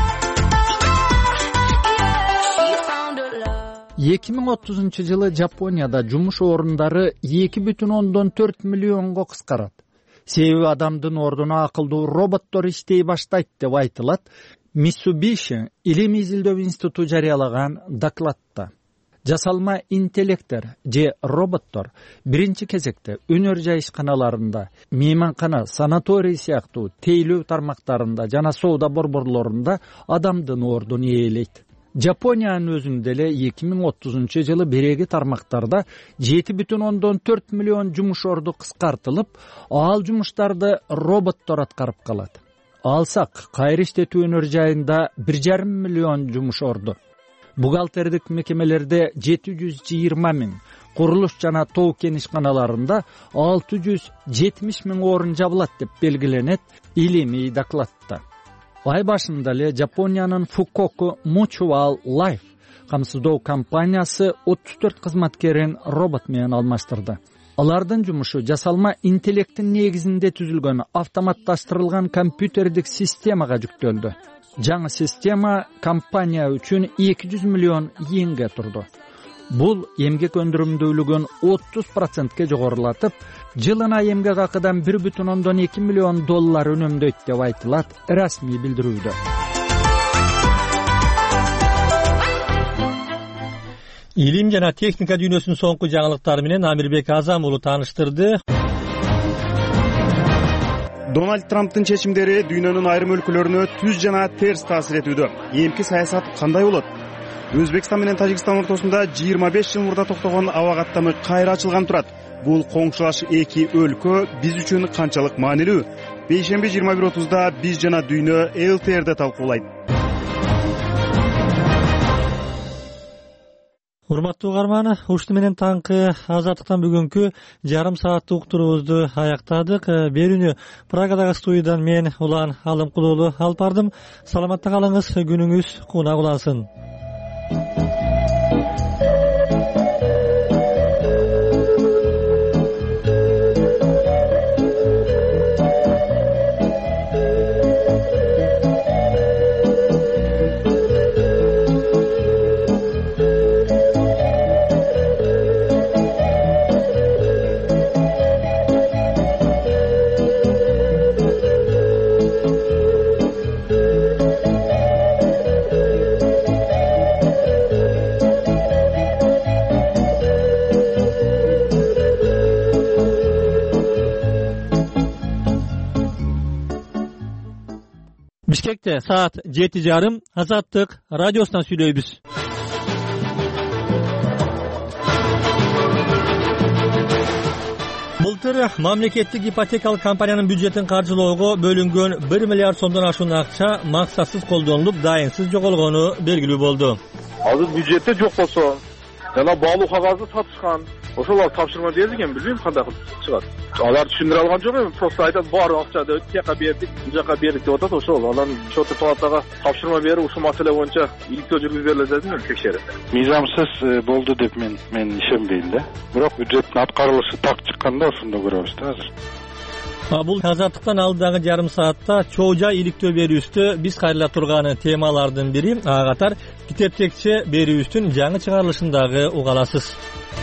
2030-жылы Жапонияда жумуш орундары 2,4 миллионго кыскарат. Себеби адамдын ордуна акылдуу роботтор иштей баштайт деп айтылат Mitsubishi илимий изилдөө институту жарыялаган докладта. Жасалма интеллекттер же роботтор биринчи кезекте өнөр жай ишканаларында, мейманкана, санаторий сыяктуу тейлөө тармактарында жана соода борборлорунда адамдын ордун ээлейт. Жапониянын өзүндө эле 2030-жылы биреги тармактарда 7,4 миллион жумуш орду кыскартылып, ал жумуштарды роботтор аткарып калат. Алсак, кайра иштетүү өнөр жайында 1,5 миллион жумуш орду. Бухгалтердик мекемелерде 720 000, курулуш жана тоо-кен ишканаларында 670 000 орун жабылат деп белгиленет илимий докладта. Ай башында эле Жапониянын Fukoku Mutual Life камсыздоо компаниясы 34 кызматкерин робот менен алмаштырды. Алардын жумушу жасалма интеллекттин негизинде түзүлгөн автоматташтырылган компьютердик системага жүктөлдү. Жаңы система компания үчүн 200 миллион йенге турду. Бул эмгек өндүрүмдүүлүгүн 30%ке жогорулатып, жылына эмгек акыдан 1,2 миллион доллар үнөмдөйт деп айтылат расмий билдирүүдө. Илим жана техника дүйнөсүнүн соңку жаңылыктары менен Амирбек Азам уулу тааныштырды. Дональд Трамптын чечимдери дүйнөнүн айрым өлкөлөрүнө түз жана терс таасир этүүдө. Эмки саясат кандай болот? Өзбекстан менен Тажикстан ортосунда 25 жыл мурда токтогон аба каттамы кайра ачылган турат. Бул коңшулаш эки өлкө биз үчүн канчалык маанилүү? Бейшемби 21:30да биз жана дүйнө ЛТРде талкуулайт. Урматтуу угарман, ушуну менен таңкы азаттыктан бүгүнкү жарым сааттык уктуруубузду аяктадык. Берүүнү Праgadагы студиядан мен Улан Алымкулуулу алып бардым. Саламатта калыңыз, күнүңүз кунак улансын. Бишкекте саат 7:30 Азаттык радиосунан сүйлөйбүз. Былтыр мамлекеттик ипотекалык компаниянын бюджетин каржылоого бөлүнгөн 1 миллиард сомдон ашуун акча максатсыз колдонулуп, дайынсыз жоголгону белгилүү болду. Азыр бюджетте жок болсо, жана баалуу кагазды сатышкан, ошолор тапшырма берилген, билбейм кандай кылып чыгат. Алар түшүндүрө алган жок эми, просто айтат баары акчады тияка бердик, бужака бердик деп атат, ошол. Анан счёттук палатага тапшырма берип, ушул маселе боюнча иликтөө жүргүзүп берилет дедим, текшерип. Мыйзамсыз болду деп мен ишенбейм да. Бирок бюджеттин аткарылышы так чыкканда ошондо көрөбүз да азыр. Бул Азаттыктан алдыдагы жарым саатта чоо жай иликтөө берүүбүздө биз кайрыла турган темалардын бири, ага катар китеп текче берүүбүздүн жаңы чыгарылышындагы угаласыз.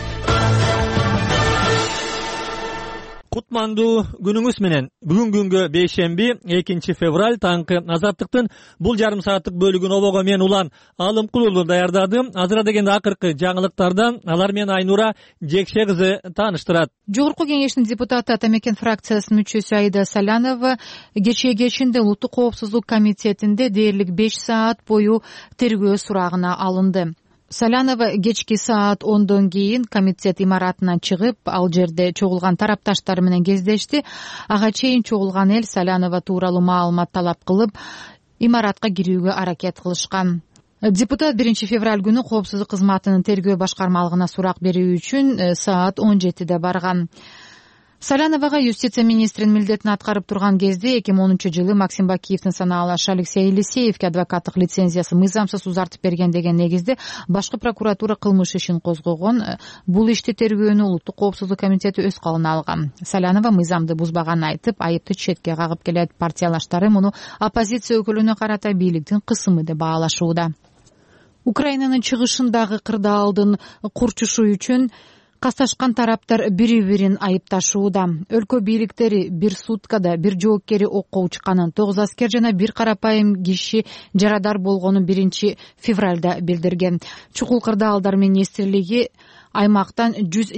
Кутмандуу күнүңүз менен. Бүгүн күнгө бейшемби 2 февраль таңкы Азаттыктын бул жарым сааттык бөлүгүн обого мен Улан Алымкулуулу даярдадым. Азыра дегенде акыркы жаңылыктардан алар менен Айнура Жекше кызы тааныштырат. Жогорку кеңештин депутаты Ата Мекен фракциясынын мүчөсү Аида Салянова кечээ кечинде Улуттук коопсуздук комитетинде дээрлик 5 саат бою тергөө сурагына алынды. Салянова кечки саат 10дон кийин комитет имаратынан чыгып, ал жерде чогулган тарапташтары менен кездешти. Ага чейин чогулган эл Салянова тууралуу маалымат талап кылып, имаратка кирүүгө аракет кылышкан. Депутат 1 февраль күнү коопсуздук кызматынын тергөө башкармалыгына сурак берүү үчүн саат 17де барган. Саляновага юстиция министринин милдетин аткарып турган кезде 2010-жылы Максим Бакиевдин санаалаш Алексей Елисеевге адвокаттык лицензиясы мыйзамсыз узартып берген деген негизде башкы прокуратура кылмыш ишин козгогон. Бул ишти тергөөнү Улуттук коопсуздук комитети өз колуна алган. Салянова мыйзамды бузбаганын айтып, айыпты четке кагып келет. Партиялаштары муну оппозиция өкүлүнө карата бийликтин кысымы деп баалашууда. Украинанын чыгышындагы кырдаалдын курчушу үчүн касташкан тараптар бири-бирин айыпташууда. Өлкө бийликтери бир суткада бир жооккери окко учканын, 9 аскер жана бир карапайым киши жарадар болгонун 1 февралда билдирген. Чукул кырдаалдар министрлиги аймактан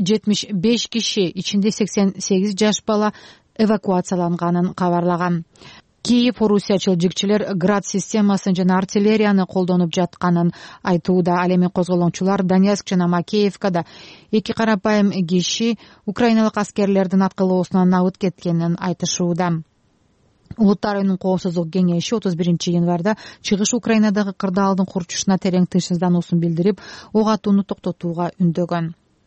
175 киши, ичинде 88 жаш бала эвакуацияланганын кабарлаган. Киев орусиячыл жигчилер град системасын жана артиллерияны колдонуп жатканын айтууда. Ал эми козголоңчулар Донецк жана Макеевкада 2 карапайым киши украиналык аскерлердин аткылоосунан абыт кеткенин айтышууда. Улуттар уюмунун коопсуздук кеңеши 31 январда чыгыш Украинадагы кырдаалдын курчушуна терең тынчсыздануусун билдирип, ок атууну токтотууга үндөгөн.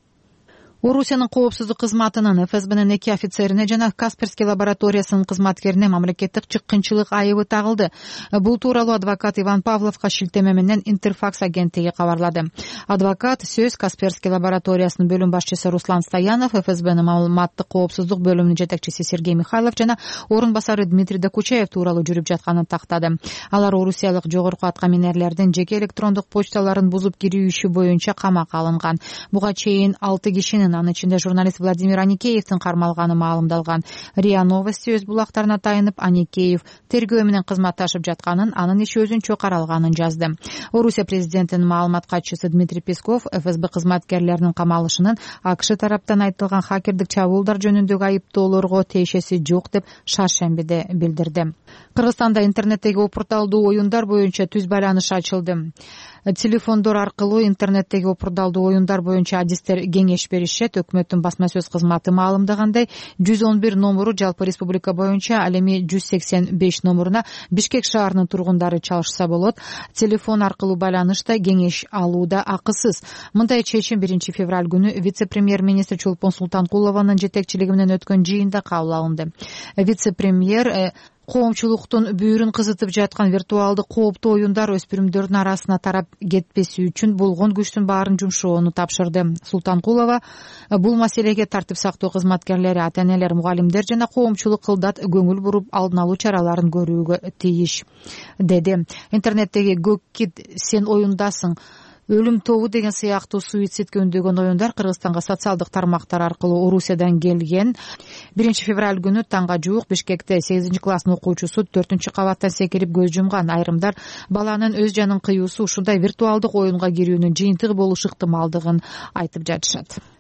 Орусиянын коопсуздук кызматынын ФСБнын 2 офицерине жана Касперский лабораториясынын кызматкерине мамлекеттик чыккынчылык айыбы тагылды. Бул тууралуу адвокат Иван Павловго шилтеме менен Интерфакс агенттиги кабарлады. Адвокат сөз Касперский лабораториясынын бөлүм башчысы Руслан Стоянов, ФСБнын маалыматтык коопсуздук бөлүмүнүн жетекчиси Сергей Михайлов жана орун басары Дмитрий Докучаев тууралуу жүрүп жатканын тактады. Алар орусиялык жогорку аткаминерлердин жеке электрондук почталарын бузуп кирүү иши боюнча камакка алынган. Буга чейин 6 кишинин, анын ичинде журналист Владимир Аникеевдин кармалганы маалымдалган. РИА Новости өз булактарына тайынып, Аникеев тергөө менен кызматташып жатканын, анын иши өзүнчө каралганын жазды. Орусия президентинин маалымат катчысы Дмитрий Песков ФСБ кызматкерлеринин камалышынын АКШ тараптан айтылган хакердик чабуулдар жөнүндөгү айыптоолорго тиешеси жок деп шаршембиде билдирди. Кыргызстанда интернеттеги опурталдуу оюндар боюнча түз байланыш ачылды. Телефондор аркылуу интернеттеги опурталдуу оюндар боюнча адистер кеңеш беришет. Өкмөттүн басма сөз кызматы маалымдагандай, 111 номуру жалпы республика боюнча, ал эми 185 номуруна Бишкек шаарынын тургундары чалышса болот. Телефон аркылуу байланышта кеңеш алууда акысыз. Мындай чечим 1 февраль күнү вице-премьер-министр Чулпон Султанкулованын жетекчилиги менен өткөн жыйында кабыл алынды. Вице-премьер коомчулуктун бүйүрүн кызытып жаткан виртуалдык кооптуу оюндар өспүрүмдөрдүн арасына тарап кетпеси үчүн болгон күчтүн баарын жумшоону тапшырды. Султанкулова бул маселеге тартип сактоо кызматкерлери, ата-энелер, мугалимдер жана коомчулук кылдат көңүл буруп, алдын алуу чараларын көрүүгө тийиш, деди. Интернеттеги көк кит, сен оюндасың, өлүм тобу деген сыяктуу суицидке үндөгөн оюндар Кыргызстанга социалдык тармактар аркылуу Орусиядан келген. 1 февраль күнү таңга жуук Бишкекте 8 класстын окуучусу 4 кабаттан секирип көз жумган. Айрымдар баланын өз жанын кыюусу ушундай виртуалдык оюнга кирүүнүн жыйынтыгы болушу ыктымалдыгын айтып жатышат.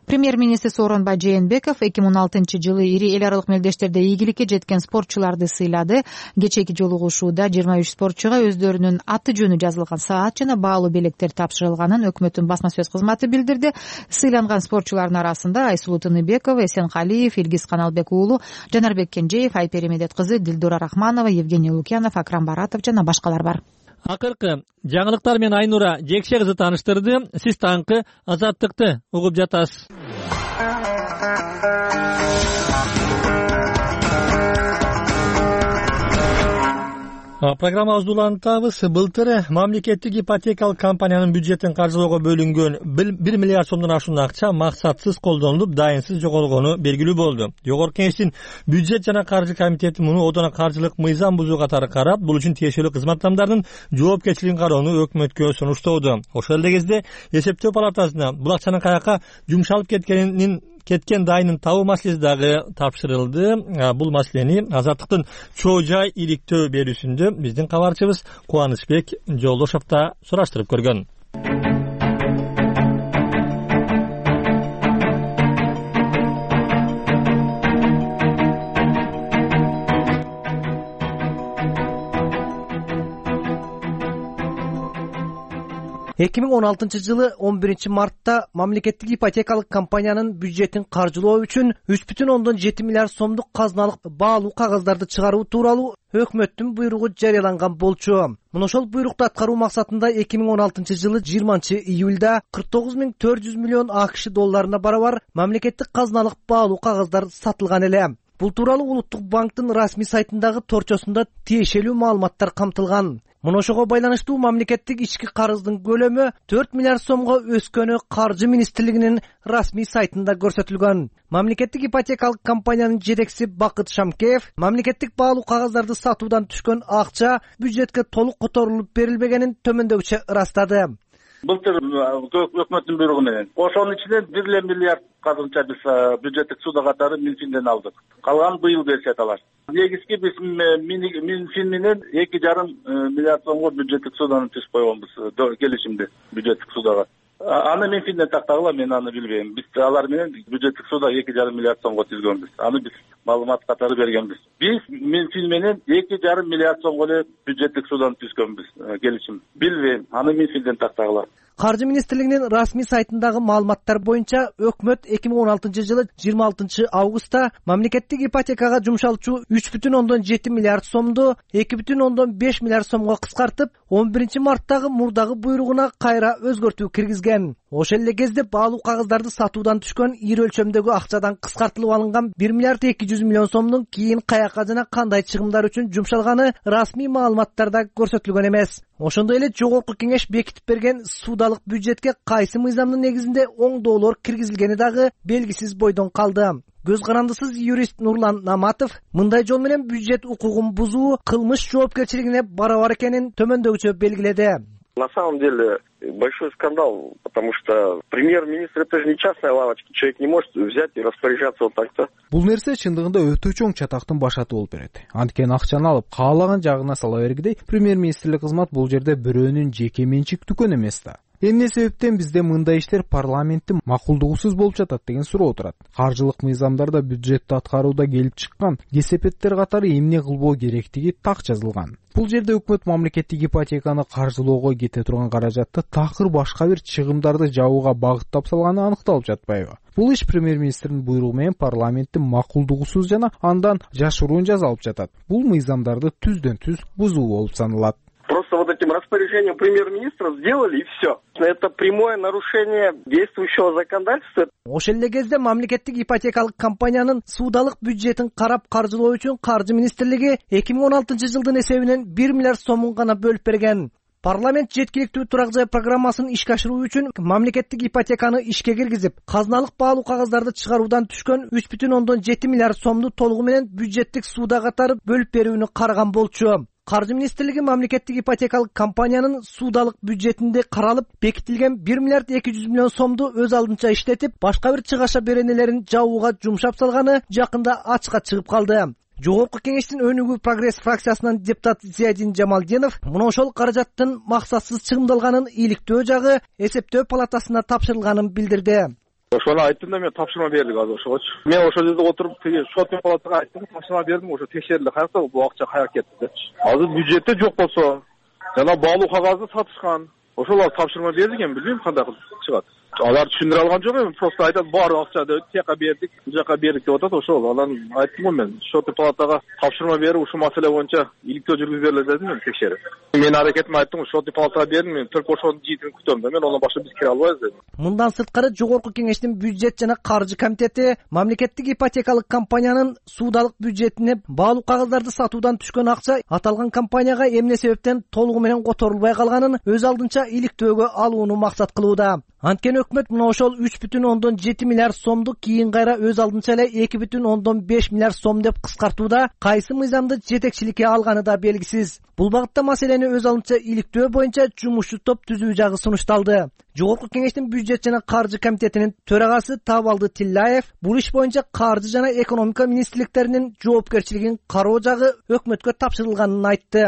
Премьер-министр Сооронбай Жээнбеков 2016-жылы ири эл аралык мелдештерде ийгиликке жеткен спортчуларды сыйлады. Кечээки жолугушууда 23 спортчуга өздөрүнүн аты жөнү жазылган саат жана баалуу белектер тапшырылганын өкмөттүн басма сөз кызматы билдирди. Сыйланган спортчулардын арасында Айсулуу Тыныбекова, Эсенкалиев, Илгиз Каналбек уулу, Жанарбек Кенжеев, Айпери Медет кызы, Дилдура Рахманова, Евгений Лукьянов, Акрам Баратов жана башкалар бар. Акыркы жаңылыктар менен Айнура Жекше кызы тааныштырды. Сиз таңкы Азаттыкты угуп жатасыз. Программабызды улантабыз. Былтыр мамлекеттик ипотекалык компаниянын бюджетин каржылоого бөлүнгөн 1 миллиард сомдон ашуун акча максатсыз колдонулуп, дайынсыз жоголгону белгилүү болду. Жогорку Кеңештин бюджет жана каржы комитети муну одоно каржылык мыйзам бузуу катары карап, бул үчүн тиешелүү кызмат адамдарынын жоопкерчилигин кароону өкмөткө сунуштоодо. Ошол эле кезде эсептөө палатасына бул акчанын каяка жумшалып кеткен дайынын табуу маселеси дагы тапшырылды. Бул маселени Азаттыктын чоо жай иликтөө берүүсүндө биздин кабарчыбыз Кубанычбек Жолдошов да сураштырып көргөн. 2016 жылы 11 мартта мамлекеттик ипотекалык компаниянын бюджетин каржылоо үчүн 3,7 миллиард сомдук казыналык баалуу кагаздарды чыгаруу тууралуу өкмөттүн буйругу жарыяланган болчу. Мына ошол буйрукту аткаруу максатында 2016 жылы 20 июлда 49,400 миллион АКШ долларына барабар мамлекеттик казыналык баалуу кагаздар сатылган эле. Бул тууралуу Улуттук банктын расмий сайтындагы торчосунда тиешелүү маалыматтар камтылган. Мына ошого байланыштуу мамлекеттик ички карыздын көлөмү 4 миллиард сомго өскөнү Каржы министрлигинин расмий сайтында көрсөтүлгөн. Мамлекеттик ипотекалык компаниянын жетекчиси Бакыт Шамкеев мамлекеттик баалуу кагаздарды сатуудан түшкөн акча бюджетке толук которулуп берилбегенин төмөндөгүчө ырастады. Былтыр өкмөттүн буйругу менен ошонун ичинен 1 миллиард казынча биз бюджеттик суда катары Минфинден алдык. Калган быйыл беришет алар. Негизги биз Минфин менен 2,5 миллиард сомго бюджеттик судан түзүп койгонбуз келишимди бюджеттик судага. Аны Минфинден тактагыла, мен аны билбейм. Биз алар менен бюджеттик суда 2,5 миллиард сомго түзгөнбүз. Аны биз маалымат катары бергенбиз. Биз Минфин менен 2,5 миллиард сомго эле бюджеттик судан түзгөнбүз келишим. Билбейм, аны Минфинден тактагыла. Каржы министрлигинин расмий сайтындагы маалыматтар боюнча өкмөт 2016 жылы 26 августта мамлекеттик ипотекага жумшалчу 3,7 миллиард сомду 2,5 миллиард сомго кыскартып, 11 марттагы мурдагы буйругуна кайра өзгөртүү киргизген. Ошол эле кезде баалуу кагаздарды сатуудан түшкөн ири өлчөмдөгү акчадан кыскартылып алынган 1 миллиард 200 миллион сомдун кийин каяка жана кандай чыгымдар үчүн жумшалганы расмий маалыматтарда көрсөтүлгөн эмес. Ошондой эле жогорку кеңеш бекитип берген судалык бюджетке кайсы мыйзамдын негизинде оңдоолор киргизилгени дагы белгисиз бойдон калды. Көз карандысыз юрист Нурлан Наматов мындай жол менен бюджет укугун бузуу кылмыш жоопкерчилигине барабар экенин төмөндөгүчө белгиледи. На самом деле большой скандал, потому что премьер-министр это же не частная лавочка, человек не может взять и распоряжаться вот так-то. Бул нерсе чындыгында өтө чоң чатактын башаты болуп берет. Анткени акчаны алып каалаган жагына сала бергидей, премьер-министрлик кызмат бул жерде бирөөнүн жеке менчик дүкөнү эмес да. Эмне себептен бизде мындай иштер парламенттин макулдугусуз болуп жатат деген суроо турат. Каржылык мыйзамдарда бюджетти аткарууда келип чыккан кесепеттер катары эмне кылбоо керектиги так жазылган. Бул жерде өкмөт мамлекеттик ипотеканы каржылоого кете турган каражатты такыр башка бир чыгымдарды жабууга багыттап салганы аныкталып жатпайбы? Бул иш премьер-министрдин буйругу менен парламенттин макулдугусуз жана андан жашыруун жасалып жатат. Бул мыйзамдарды түздөн түз бузуу болуп саналат. Просто вот этим распоряжением премьер-министра сделали и все. Это прямое нарушение действующего законодательства. Ошол эле кезде мамлекеттик ипотекалык компаниянын судалык бюджетин карап каржылоо үчүн Каржы министрлиги 2016 жылдын эсебинен 1 миллиард сомун гана бөлүп берген. Парламент жеткиликтүү турак жай программасын ишке ашыруу үчүн мамлекеттик ипотеканы ишке киргизип, казыналык баалуу кагаздарды чыгаруудан түшкөн 3,7 миллиард сомду толугу менен бюджеттик суда катары бөлүп берүүнү караган болчу. Каржы министрлиги мамлекеттик ипотекалык компаниянын судалык бюджетинде каралып бекитилген 1 миллиард 200 миллион сомду өз алдынча иштетип, башка бир чыгаша беренелерин жабууга жумшап салганы жакында ачыкка чыгып калды. Жогорку кеңештин өнүгүү прогресс фракциясынан депутат Зиядин Жамалдинов мына ошол каражаттын максатсыз чыгымдалганын иликтөө жагы эсептөө палатасына тапшырылганын билдирди. Ошону айттым да мен тапшырма бердик азыр ошогочу. Мен ошол жерде отуруп тиги счетный палатага айттым, тапшырма бердим, ошо текшерилди, каякта бул акча каяка кетти депчи. Азыр бюджетте жок болсо, жана баалуу кагазды сатышкан. Ошолор тапшырма берди экен, билбейм кандай кылып чыгат. Алар түшүндүрө алган жок эми, просто айтат баары акчады тияка бердик, бужака бердик деп атат. Ошол анан айттым го мен, счетный палатага тапшырма берип, ушул маселе боюнча иликтөө жүргүзүп бериле дедим мен текшерип. Мен аракетимди айттым, счетный палатага бердим, мен только ошонун жыйынтын күтөм да, мен андан башка биз кире албайбыз дедим. Мындан сырткары Жогорку Кеңештин бюджет жана каржы комитети мамлекеттик ипотекалык компаниянын суудалык бюджетине баалуу кагаздарды сатуудан түшкөн акча аталган компанияга эмне себептен толугу менен которулбай калганын өз алдынча иликтөөгө алууну максат кылууда. Анткени өкмөт мына ошол 3,7 миллиард сомду кийин кайра өз алдынча эле 2,5 миллиард сом деп кыскартууда кайсы мыйзамды жетекчиликке алганы да белгисиз. Бул багытта маселени өз алдынча иликтөө боюнча жумушчу топ түзүү жагы сунушталды. Жогорку Кеңештин бюджет жана каржы комитетинин төрагасы Табалды Тиллаев бул иш боюнча каржы жана экономика министрликтеринин жоопкерчилигин кароо жагы өкмөткө тапшырылганын айтты.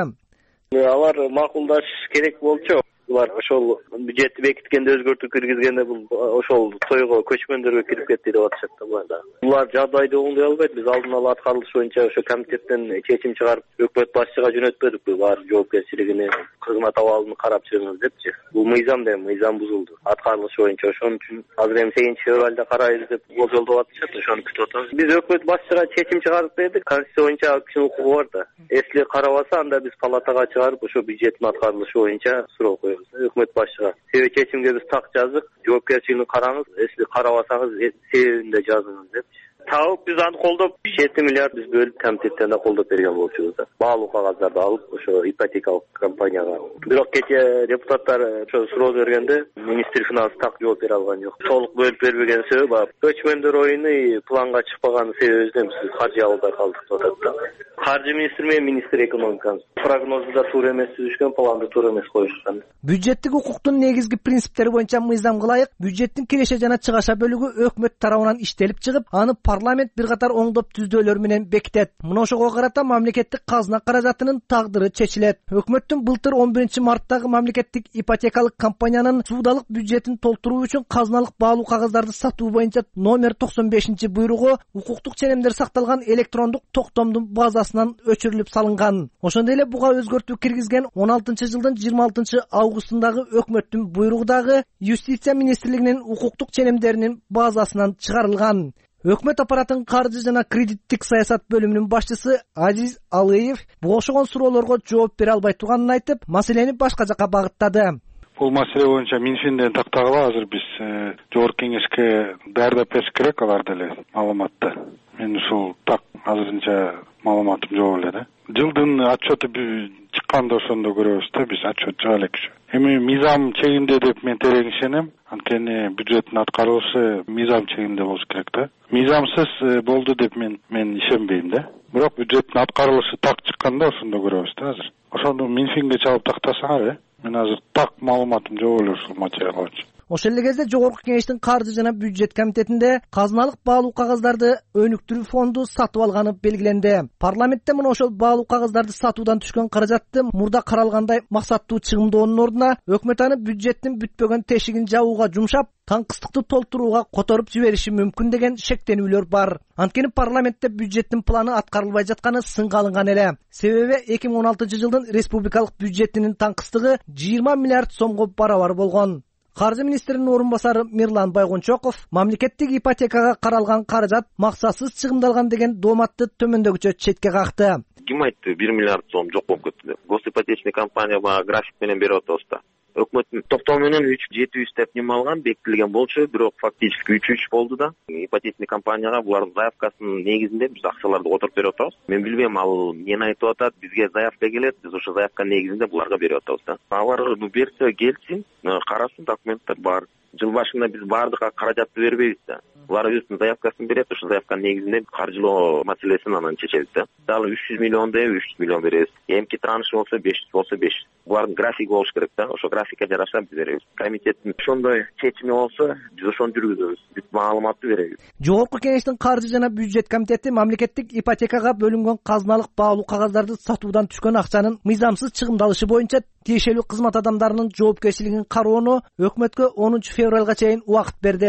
Алар макулдаш керек болчу. Булар ошол бюджетти бекиткенде өзгөртүү киргизгенде бул ошол тойго көчкөндөргө кирип кетти деп атышат да буларда. Булар жагдайды оңдой албайт. Биз алдын ала аткарылыш боюнча ошо комитеттен чечим чыгарып өкмөт башчыга жөнөтпөдүк. Булар жоопкерчилигини, кызмат абалын карап чыгыңыз депчи. Бул мыйзам бузулду. Аткарылыш боюнча ошон үчүн азыр эми 8-февралда карайбыз деп болжолдоп атышат. Ошону күтүп атабыз. Биз өкмөт башчыга чечим чыгарып бердик. Конституция боюнча кишинин укугу бар да. Эсли карабаса анда биз палатага чыгарып ошо бюджеттин аткарылышы боюнча суроо коебуз. Өкмөт башчыга себеп чечимге биз так жаздык, жоопкерчилигин караңыз, если карабасаңыз себебин да жазыңыз деп. Табып биз аны колдоп 7 миллиард биз бөлүп комитеттен да колдоп берген болчубуз да. Баалуу кагаздарды алып ошо ипотекалык компанияга. Бирок кечээ депутаттар ошо суроо бергенде министр финанс так жооп бере алган жок. Толук бөлүп бербеген себеби көчмөндөр оюну планга чыкпаган себебинен биз каржы албай калдык деп атат да. Каржы министри менен министр экономикасы прогнозду да туура эмес түзүшкөн, планды туура эмес коюшкан. Бюджеттик укуктун негизги принциптери боюнча мыйзамга ылайык бюджеттин киреше жана чыгаша бөлүгү өкмөт тарабынан иштелип чыгып, аны парламент бир катар оңдоп түздөөлөр менен бекитет. Мына ошого карата мамлекеттик казына каражатынын тагдыры чечилет. Өкмөттүн былтыр 11 марттагы мамлекеттик ипотекалык компаниянын суудалык бюджетин толтуруу үчүн казыналык баалуу кагаздарды сатуу боюнча номер 95 буйругу укуктук ченемдер сакталган электрондук токтомдун базасынан өчүрүлүп салынган. Ошондой эле буга өзгөртүү киргизген 16-жылдын 26 августундагы өкмөттүн буйругу дагы Юстиция министрлигинин укуктук ченемдеринин базасынан чыгарылган. Өкмөт аппаратынын каржы жана кредиттик саясат бөлүмүнүн башчысы Азиз Алыев буга окшогон суроолорго жооп бере албай турганын айтып, маселени башка жакка багыттады. Бул маселе боюнча Минфинден тактагыла азыр биз Жогорку Кеңешке даярдап бериш керек алар деле маалыматты. Мен ушул так азырынча маалыматым жок эле да. Жылдын отчету чыкканда ошондо көрөбүз да, биз отчет жыга элекчү. Эми мыйзам чегинде деп мен терең ишенем. Анткени бюджеттин аткарылышы мыйзам чегинде болуш керек да. Мыйзамсыз болду деп мен ишенбейм да. Бирок бюджеттин аткарылышы так чыкканда ошондо көрөбүз да азыр. Ошондо Минфинге чалып тактасаңар, мен азыр так маалыматым жок эле ушул материал боюнча. Ошол эле кезде Жогорку Кеңештин каржы жана бюджет комитетинде казыналык баалуу кагаздарды өнүктүрүү фонду сатып алганы белгиленди. Парламентте мына ошол баалуу кагаздарды сатуудан түшкөн каражатты мурда каралгандай максаттуу чыгымдоонун ордуна өкмөт аны бюджеттин бүтпөгөн тешигин жабууга жумшап, таңкыстыкты толтурууга которуп жибериши мүмкүн деген шектенүүлөр бар. Анткени парламентте бюджеттин планы аткарылбай жатканы сынга алынган эле. Себеби 2016-жылдын республикалык бюджетинин таңкыстыгы 20 миллиард сомго барабар болгон. Каржы министринин орун басары Мирлан Байгончоков мамлекеттик ипотекага каралган каражат максатсыз чыгымдалган деген дооматты төмөндөгүчө четке какты. Ким айтты 1 миллиард сом жок болуп кетти деп. Госипотечный компания график менен берип атабыз да. Өкмөттүн токтоо менен 3-700 деп неме алган, бекитилген болчу, бирок фактически 3 болду да. Ипотечный компанияга булардын заявкасынын негизинде биз акчаларды отуруп берип атабыз. Мен билбейм ал эмне айтып атат, бизге заявка келет, биз ошо заявка негизинде буларга берип атабыз да. Алар берсе келсин, карасын, документтер бар. Жыл башында биз баардык каражатты бербейбиз да. Булар өзүнүн заявкасын берет, ошо заявканын негизинде каржылоо маселесин анан чечебиз да. Дагы 300 миллион деп 300 миллион беребиз. Эмки транш болсо 500 болсо 500. Булардын графиги болуш керек да. Ошо графикке жараша биз беребиз. Комитеттин ошондой чечими болсо, биз ошону жүргүзөбүз. Бүт маалыматты беребиз. Жогорку Кеңештин каржы жана бюджет комитети мамлекеттик ипотекага бөлүнгөн казыналык баалуу кагаздарды сатуудан түшкөн акчанын мыйзамсыз чыгымдалышы боюнча тиешелүү кызмат адамдарынын жоопкерчилигин кароону өкмөткө 10 февралга чейин убакыт берди.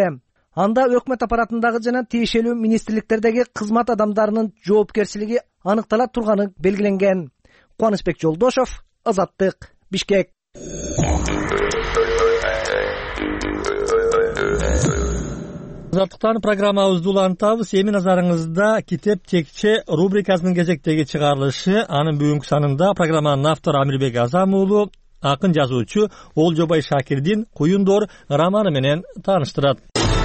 Анда өкмөт аппаратындагы жана тиешелүү министрликтердеги кызмат адамдарынын жоопкерчилиги аныктала турганы белгиленген. Кубанычбек Жолдошов, Азаттык, Бишкек. Азаттыктан программабызды улантабыз. Эми назарыңызда Китеп текче рубрикасынын кезектеги чыгарылышы. Анын бүгүнкү санында программанын автору Амирбек Азам уулу акын жазуучу Олжобай Шакирдин Куюндор романы менен тааныштырат.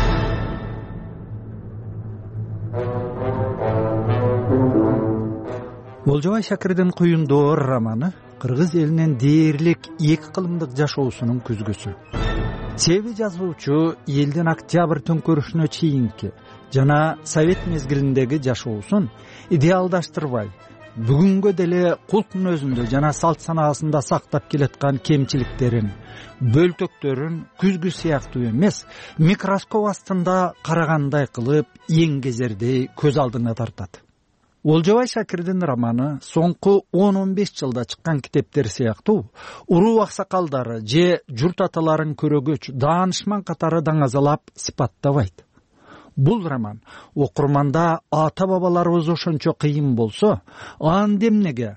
Олжобай Шакирдин Куюндор романы кыргыз элинин дээрлик эки кылымдык жашоосунун күзгүсү. Себеби жазуучу элдин октябрь төңкөрүшүнө чейинки жана совет мезгилиндеги жашоосун идеалдаштырбай, бүгүнгө деле кулктун өзүндө жана салт санаасында сактап келаткан кемчиликтерин, бөлтөктөрүн күзгү сыяктуу эмес, микроскоп астында карагандай кылып эңгезердей көз алдыңа тартат. Олжобай Шакирдин романы соңку 10-15 жылда чыккан китептер сыяктуу уруу аксакалдары же журт аталарын көрөгөч даанышман катары даңазалап сипаттабайт. Бул роман окурманда ата бабаларыбыз ошончо кыйын болсо, анда эмнеге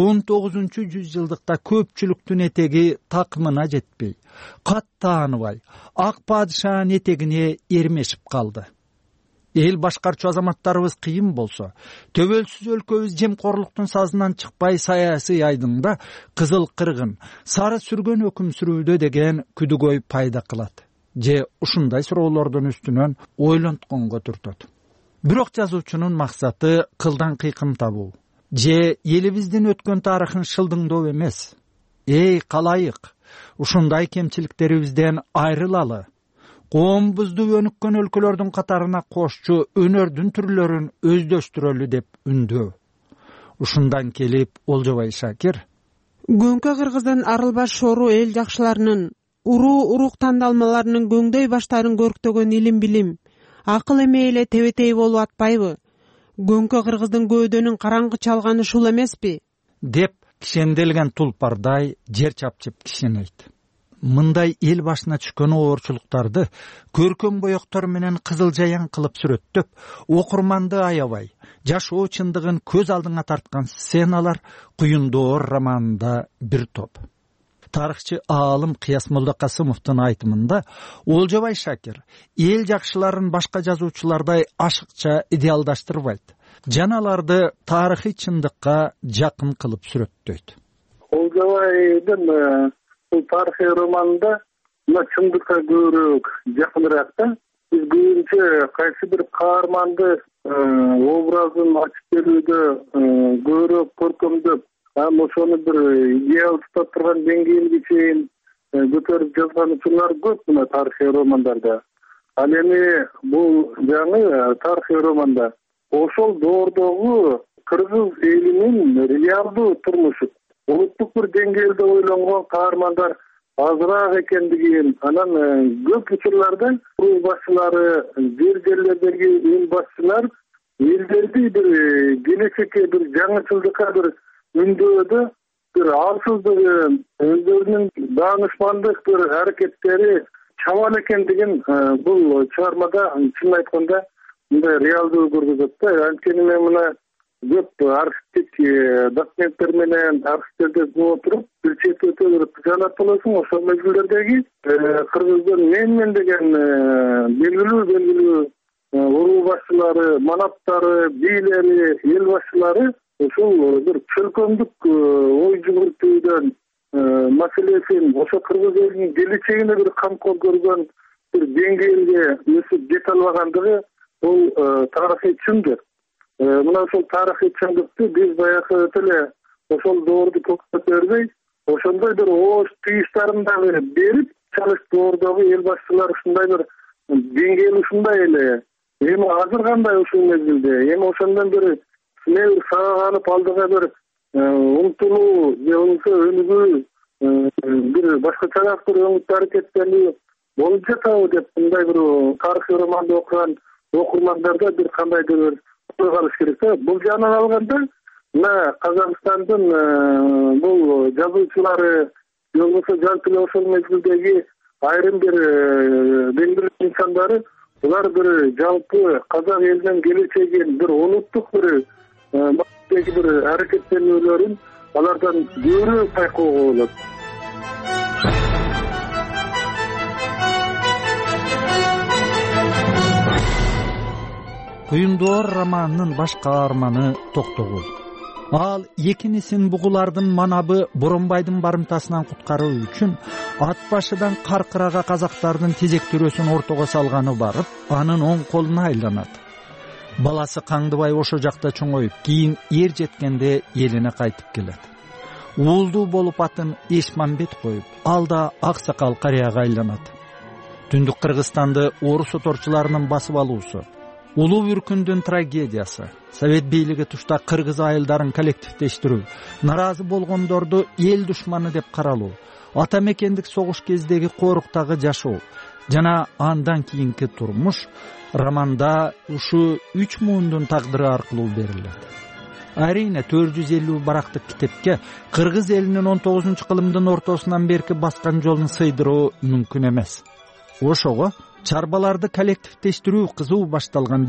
19-жүз жылдыкта көпчүлүктүн этеги такымына жетпей, кат тааныбай, ак падышанын этегине эрмешип калды. Эл башкарчу азаматтарыбыз кыйын болсо, төбөлсүз өлкөбүз жемкорлуктун сазынан чыкпай саясий айдыңда кызыл кыргын, сары сүргөн өкүм сүрүүдө деген күдүгөй пайда кылат. Же ушундай суроолордун үстүнөн ойлонтконго түртөт. Бирок жазуучунун максаты кылдан кыйкым табуу. Же элибиздин өткөн тарыхын шылдыңдоо эмес. Эй калайык, ушундай кемчиликтерибизден айрылалы. Коомбузду өнүккөн өлкөлөрдүн катарына кошчу өнөрдүн түрлөрүн өздөштүрөлү деп үндөө. Ушундан келип Олжобай Шакир Гөңкө кыргыздын арылбаш шору эл жакшыларынын, урук тандалмаларынын көңдөй баштарын көрктөгөн илим билим, акыл эме эле тебетей болуп атпайбы? Гөңкө кыргыздын көөдөнүн караңгы чалганы ушул эмеспи? Деп кишенделген тулпардай жер чапчып кишенейт. Мындай эл башына түшкөн оорчулуктарды көркөм боектор менен кызыл жаян кылып сүрөттөп, окурманды аябай, жашоо чындыгын көз алдыңа тарткан сценалар Куюндор романында бир топ. Тарыхчы аалым Кыяс Молдокасымовдун айтымында Олжобай Шакир эл жакшыларын башка жазуучулардай ашыкча идеалдаштырбайт, жаналарды тарыхый чындыкка жакын кылып сүрөттөйт. Олжобайдын тарыхый романында мына чындыкка көбүрөөк жакыныраак да. Биз көбүнчө кайсы бир каарманды образын ачып берүүдө көбүрөөк көркөмдөп, ошону бир идеал тутап турган деңгээлге чейин көтөрүп жазган учурлар көп мына тарыхый романдарда. Ал эми бул жаңы тарыхый романда ошол доордогу кыргыз элинин реалдуу турмушу, улуттук бир деңгээлде ойлонгон каармандар азыраак экендигин, анан көп учурларда уруу башчылары, жерлердеги эл башчылар элдерди бир келечекке, бир жаңычылдыкка бир үндөөдө бир арсыздыгы, өздөрүнүн даанышмандык бир аракеттери чабан экендигин бул чыгармада чын айтканда мындай реалдуу көргөзөт да. Анткени мен мына көп архивдик документтер менен архивтерде отуруп бир чети өтө жанат болосуң. Ошол мезгилдердеги кыргыздын мен деген белгилүү уруу башчылары, манаптары, бийлери, эл башчылары ушул бир чөлкөмдүк ой жүгүртүүдөн маселесин, ошо кыргыз элинин келечегине бир камкор көргөн бир деңгээлге өсүп жете албагандыгы бул тарыхый чындык. Мына ошол тарыхый чындыкты биз баягы эле ошол доорду көктөп бербей, ошондой бир ооз тыйыштарын дагы берип, чалыш доордогу эл башчылар ушундай бир деңгээл ушундай эле. Эми азыр кандай ушул мезгилде? Эми ошондон бир силер сагаганып алдыга бир умтулуу же өнүгүү, бир башкачараак бир өңүт аракеттенүү болуп жатабы деп мындай бир тарыхый романды окуган окурмандарда бир кандайдыр бир калыш керек да. Бул жагынан алганда мына Казакстандын бул жазуучулары, болбосо жалпы ошол мезгилдеги айрым бир белгилүү инсандары Булар бир жалпы казак элинин келечегин, бир улуттук бир бир аракеттенүүлөрүн алардан көрө байкоого болот. Куюндоор романынын баш каарманы Токтогул. Ал экинисин бугулардын манабы Боронбайдын барымтасынан куткаруу үчүн ат башыдан каркырага казактардын тезек төрөсүн ортого салганы барып, анын оң колуна айланат. Баласы Каңдыбай ошо жакта чоңоюп, кийин эр жеткенде элине кайтып келет. Уулдуу болуп атын Эшмамбет коюп, ал да ак сакал карыяга айланат. Түндүк Кыргызстанды орус оторчуларынын басып алуусу, Улуу Үркүндүн трагедиясы, Совет бийлиги тушта кыргыз айылдарын коллективдештирүү, наразы болгондорду эл душманы деп каралуу, ата мекендик согуш кездеги кооруктагы жашоо жана андан кийинки турмуш романда ушу 3 муундун тагдыры аркылуу берилет. Арийне 450 барактык китепке кыргыз элинин 19-кылымдын ортосунан берки баскан жолун сыйдыруу мүмкүн эмес. Ошого чарбаларды коллективдештирүү кызуу башталган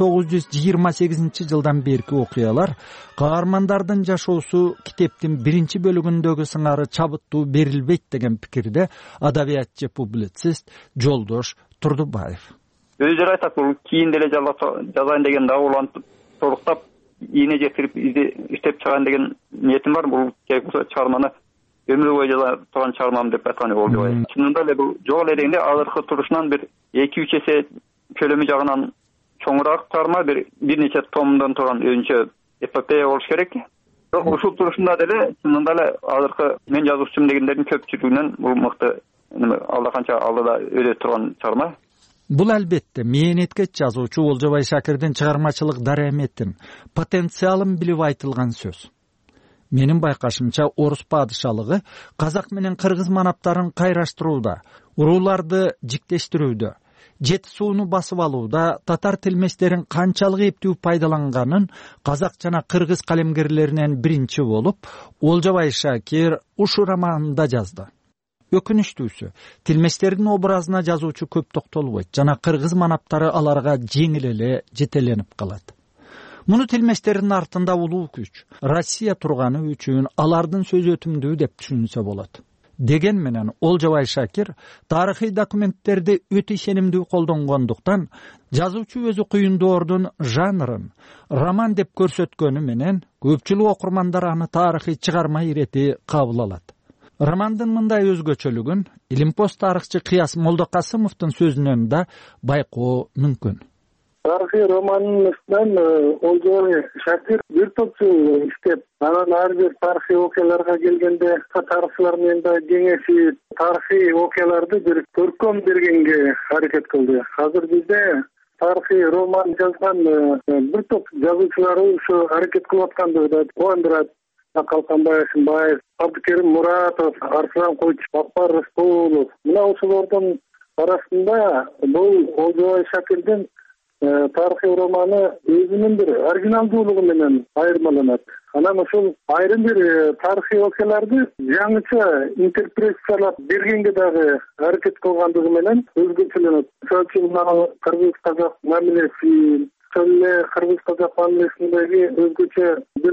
1928-жылдан берки окуялар, каармандардын жашоосу китептин 1-бөлүгүндөгү сыңары чабыттуу берилбейт деген пикирде адабиятчы публицист Жолдош Турдубаев. Өзүлөр айтат, бул кийин деле жазайын деген да улантып, торуктап, ийне жетирип иштеп чыгайын деген ниетим бар. Бул чыгарманы өмүр бою жаза турган чыгармам деп айткан болду. Чынында эле бул жок эле дегенде азыркы турушунан бир 2-3 эсе көлөмү жагынан чоңураак чыгарма, бир нече томдон турган өзүнчө эпопея болуш керек. Бирок ушул турушунда деле чынында эле азыркы мен жазуучумун дегендердин көпчүлүгүнөн бул мыкты алда канча алдыда өтө турган чыгарма. Бул албетте мээнеткеч жазуучу Олжобай Шакирдин чыгармачылык дараметин, потенциалын билип айтылган сөз. Менин байкашымча орус падышалыгы казак менен кыргыз манаптарын кайраштырууда, урууларды жиктештирүүдө, жет сууну басып алууда татар тилмештерин канчалык эптүү пайдаланганын казак жана кыргыз калемгерлеринен биринчи болуп Олжобай Шакир ушу романында жазды. Өкүнүчтүүсү, тилмештердин образына жазуучу көп токтолбойт жана кыргыз манаптары аларга жеңил эле жетеленип калат. Муну тилмештердин артында улуу күч, Россия турганы үчүн алардын сөз өтүмдүү деп түшүнсө болот. Деген менен Олжобай Шакир тарыхый документтерди өтө ишенимдүү колдонгондуктан жазуучу өзү Куюндоордун жанрын роман деп көрсөткөнү менен көпчүлүк окурмандар аны тарыхый чыгарма ирети кабыл алат. Романдын мындай өзгөчөлүгүн Илимпост тарыхчы Кыяс Молдокасымовдун сөзүнөн да байкоо мүмкүн. Тарыхый романын үстүнөн Олжобай Шакир бир топ жыл иштеп, анан ар бир тарыхый окуяларга келгенде тарыхчылар менен да кеңешип, тарыхый окуяларды бир көркөм бергенге аракет кылды. Азыр бизде тарыхый роман жазган бир топ жазуучулар ушу аракет кылып аткандыгы кубандырат. Калканбай Ашимбаев, Абдыкерим Муратов, Арслан Койчу, Аппар Рыскулов. Мына ушулордун арасында бул Олжобай Шакирдин тарыхый романы өзүнүн бир оригиналдуулугу менен айырмаланат. Анан ушул айрым бир тарыхый окуяларды жаңыча интерпретациялап бергенге дагы аракет кылгандыгы менен өзгөчөлөнөт. Мисалы үчүн кыргыз-казак мамилеси, кыргыз-казак мамилесиндеги өзгөчө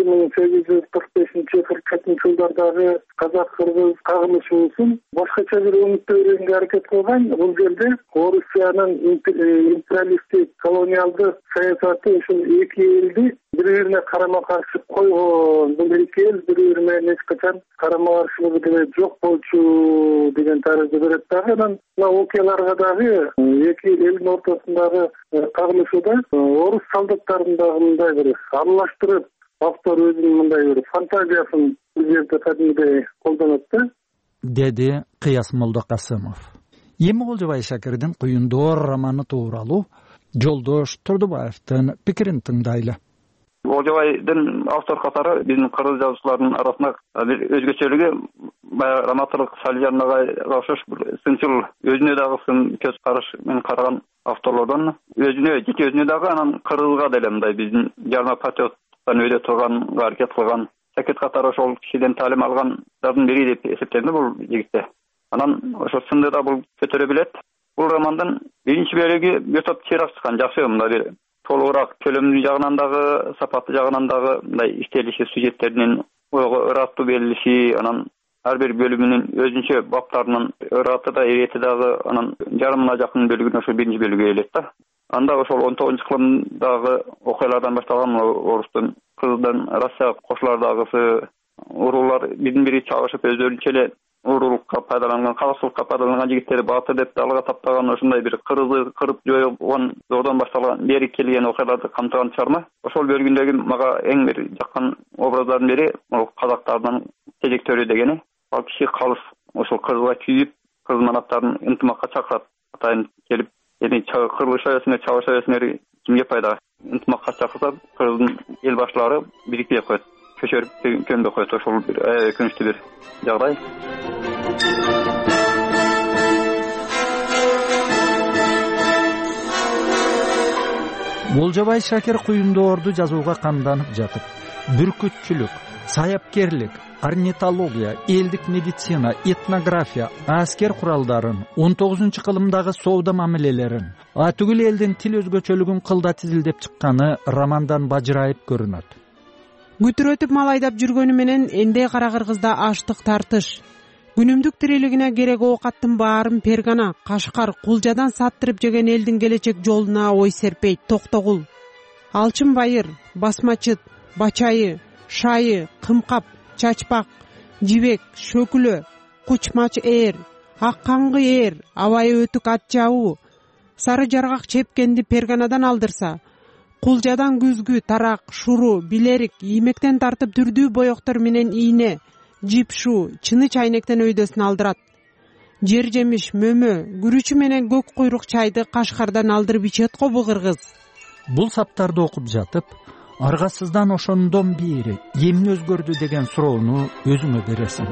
1845-47 жылдардагы казак-кыргыз кагылышуусун башкача бир өңүттө берүүгө аракет кылган. Бул жерде Орусиянын империалисттик колониалдык саясаты ушул эки элди бири-бирине карама-каршы койгон. Бул эки эл бири-бири менен эч качан карама-каршылыгы деле жок болчу деген тарыхты берет дагы. Анан мына окуяларга дагы эки элдин ортосундагы кагылышууда орус солдаттарын дагы мындай бир аралаштырып, автор өзүнүн мындай бир фантазиясын бул жерде кадимдей колдонот да, деди Кыяс Молдокасымов. Эми Олжобай Шакирдин Куюндоор романы тууралуу Жолдош Турдубаевдин пикирин тыңдайлы. Олжобайдын автор катары биздин кыргыз жазуучуларынын арасында бир өзгөчөлүгү баягы романтырк Салижановага окшош бир сынчыл, өзүнө дагы сын көз караш менен караган авторлордон, жеке өзүнө дагы анан кыргызга деле мындай биздин жарма патриоттан өйдө турганга аракет кылган, Шакир катары ошол кишиден таалим алгандардын бири деп эсептелди бул жигитте. Анан ошо сынды да бул көтөрө билет. бул романдын биринчи бөлүгү өтө чыйрак чыккан, жакшы, мындай бир толугураак көлөмдүү жагынан дагы, сапаты жагынан дагы мындай иштелиши, сюжеттеринин ойго ыраттуу берилиши, анан ар бир бөлүмүнүн өзүнчө баптарынын ыраты да, эрети дагы, анан жарымына жакын бөлүгүн ошол биринчи бөлүгү ээлейт да. Анда ошол 19-кылымдагы окуялардан башталган, орустун кыздан Россияга кошулардагысы уруулар бирин бири чагышып өздөрүнчө эле уруулукка пайдаланган, калыстыкка пайдаланган жигиттери баатыр деп далга таптаган, ошондой бир кыргызды кырып жоюлган зордон башталган бери келген окуяларды камтыган чыгарма. Ошол бөлүгүндөгү мага эң бир жаккан образдардын бири казактардын тежектөрү дегени. Ал киши калыс ошол кыргызга күйүп, кыргыз манаттарын ынтымакка чакырат. Атайын келип, эми кырылышабызсыңар, чабышабызсыңар, кимге пайда? Ынтымакка чакырса, кыргыздын эл башлары бирикпей коет, көчөрүп көнбөй коет. Ошол бир өкүнүчтүү бир жагдай. Олжобай Шакир куюндоорду жазууга камданып жатып, бүркүтчүлүк, саяпкерлик, орнитология, элдик медицина, этнография, аскер куралдарын, 19-кылымдагы соода мамилелерин, түгүл элдин тил өзгөчөлүгүн кылда тизилдеп чыкканы романдан бажырайып көрүнөт. Күтүрөтүп мал айдап жүргөнү менен Эндей кара кыргызда аштык тартыш. Күнүмдүк тирилигине керек оокаттын баарын Фергана, Кашкар, Кулжадан саттырып жеген элдин келечек жолуна ой серпейт Токтогул. Алчын байыр, басмачыт, бачайы, шайы, кымкап, чачпак, жибек, шөкүлө, кучмач ээр, ак каңгы ээр, абайы өтүк ат жабуу, сары жаргак чепкенди Перганадан алдырса, Кулжадан күзгү, тарак, шуру, билерик, иймектен тартып түрдүү боектор менен ийне, жипшу, чыны чайнектен өйдөсүн алдырат. Жер жемиш, мөмө, күрүчү менен көк куйрук чайды Кашкардан алдырып ичет го бу кыргыз. Бул саптарды окуп жатып, аргасыздан ошондон бери эмне өзгөрдү деген суроону өзүңө бересиң.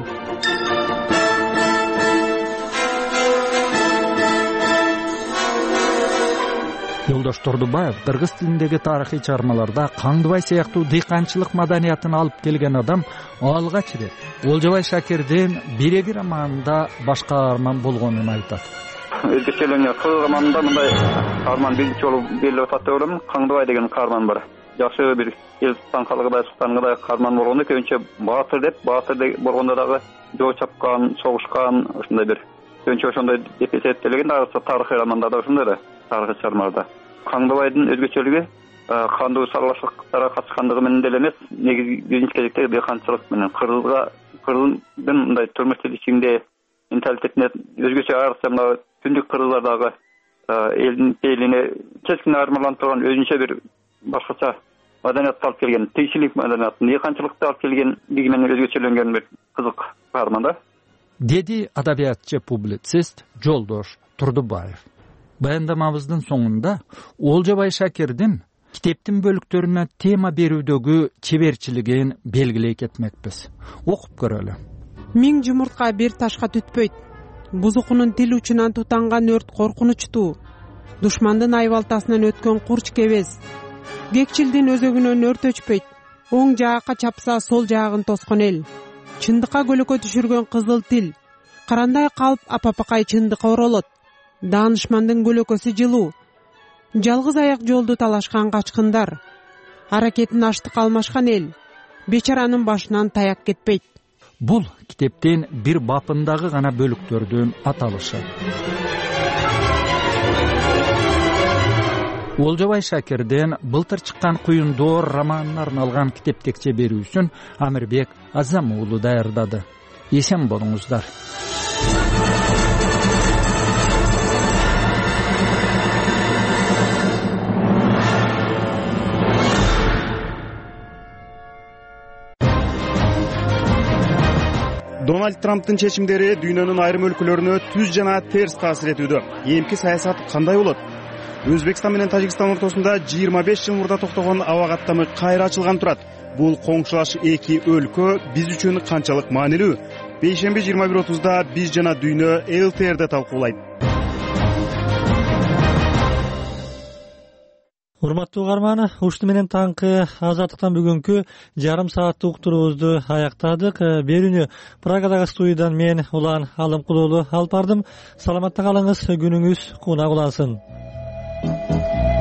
Жолдош Тордубаев кыргыз тилиндеги тарыхый чыгармаларда Каңдыбай сыяктуу дыйканчылык маданиятын алып келген адам алгач ирет Олжобай Шакирдин биреги романында баш каарман болгонун айтат. Өзгөчөлөнгөн кыргыз романында мындай каарман биринчи жолу берилип атат деп ойлойм. Каңдыбай деген каарман бар. Жакшы бир эл суккан султангыдай каарман болгону көбүнчө баатыр болгондо дагы жоо чапкан, согушкан, ошондой бир көбүнчө ошондой деп эсептелген. Тарыхый романда да ошондой да, тарыхый чыгармаларда. Каңдыбайдын өзгөчөлүгү кандуу саралаштыктарга катышкандыгы менен деле эмес, негизи биринчи кезекте дыйканчылык менен кыргыздын мындай турмуш тиричилигинде менталитетине өзгөчө, айрыкча мына түндүк кыргыздардагы элдин элине кескин айырмаланып турган өзүнчө бир башкача маданиятты алып келген, тиричилик маданиятын, дыйканчылыкты алып келгендиги менен өзгөчөлөнгөн бир кызык каарман да, деди адабиятчы публицист Жолдош Турдубаев. Баяндамабыздын соңунда Олжобай Шакирдин китептин бөлүктөрүнө тема берүүдөгү чеберчилигин белгилей кетмекпиз. Окуп көрөлү. Миң жумуртка бир ташка түтпөйт. Бузукунун тил учунан тутанган өрт коркунучтуу. Душмандын айбалтасынан өткөн курч кебез. Кекчилдин өзөгүнөн өрт өчпөйт. Оң жаакка чапса сол жаагын тоскон эл. Чындыкка көлөкө түшүргөн кызыл тил. Карандай калп апапакай чындыкка оролот. Даанышмандын көлөкөсү жылуу. Жалгыз аяк жолду талашкан качкындар. Аракетин аштык алмашкан эл. Бечаранын башынан таяк кетпейт. Бул китептин бир бапындагы гана бөлүктөрдүн аталышы. Олжобай Шакирдин былтыр чыккан Куюндоор романына арналган китептекче берүүсүн Амирбек Азам уулу даярдады. Эсен болуңуздар. Дональд Трамптын чечимдери дүйнөнүн айрым өлкөлөрүнө түз жана терс таасир этүүдө. Эмки саясат кандай болот? Өзбекстан менен Тажикстан ортосунда 25 жыл мурда токтогон аба каттамы кайра ачылган турат. Бул коңшулаш эки өлкө биз үчүн канчалык маанилүү? Бейшемби 21:30-да биз жана дүйнө ЛТР'де талкуулайт. Урматтуу угарман, ушуну менен таңкы Азаттыктан бүгүнкү жарым сааттык уктуруубузду аяктадык. Берүүнү Праgadагы студиядан мен Улан Алымкулуулу алып бардым. Саламатта калыңыз, күнүңүз кууна улансын.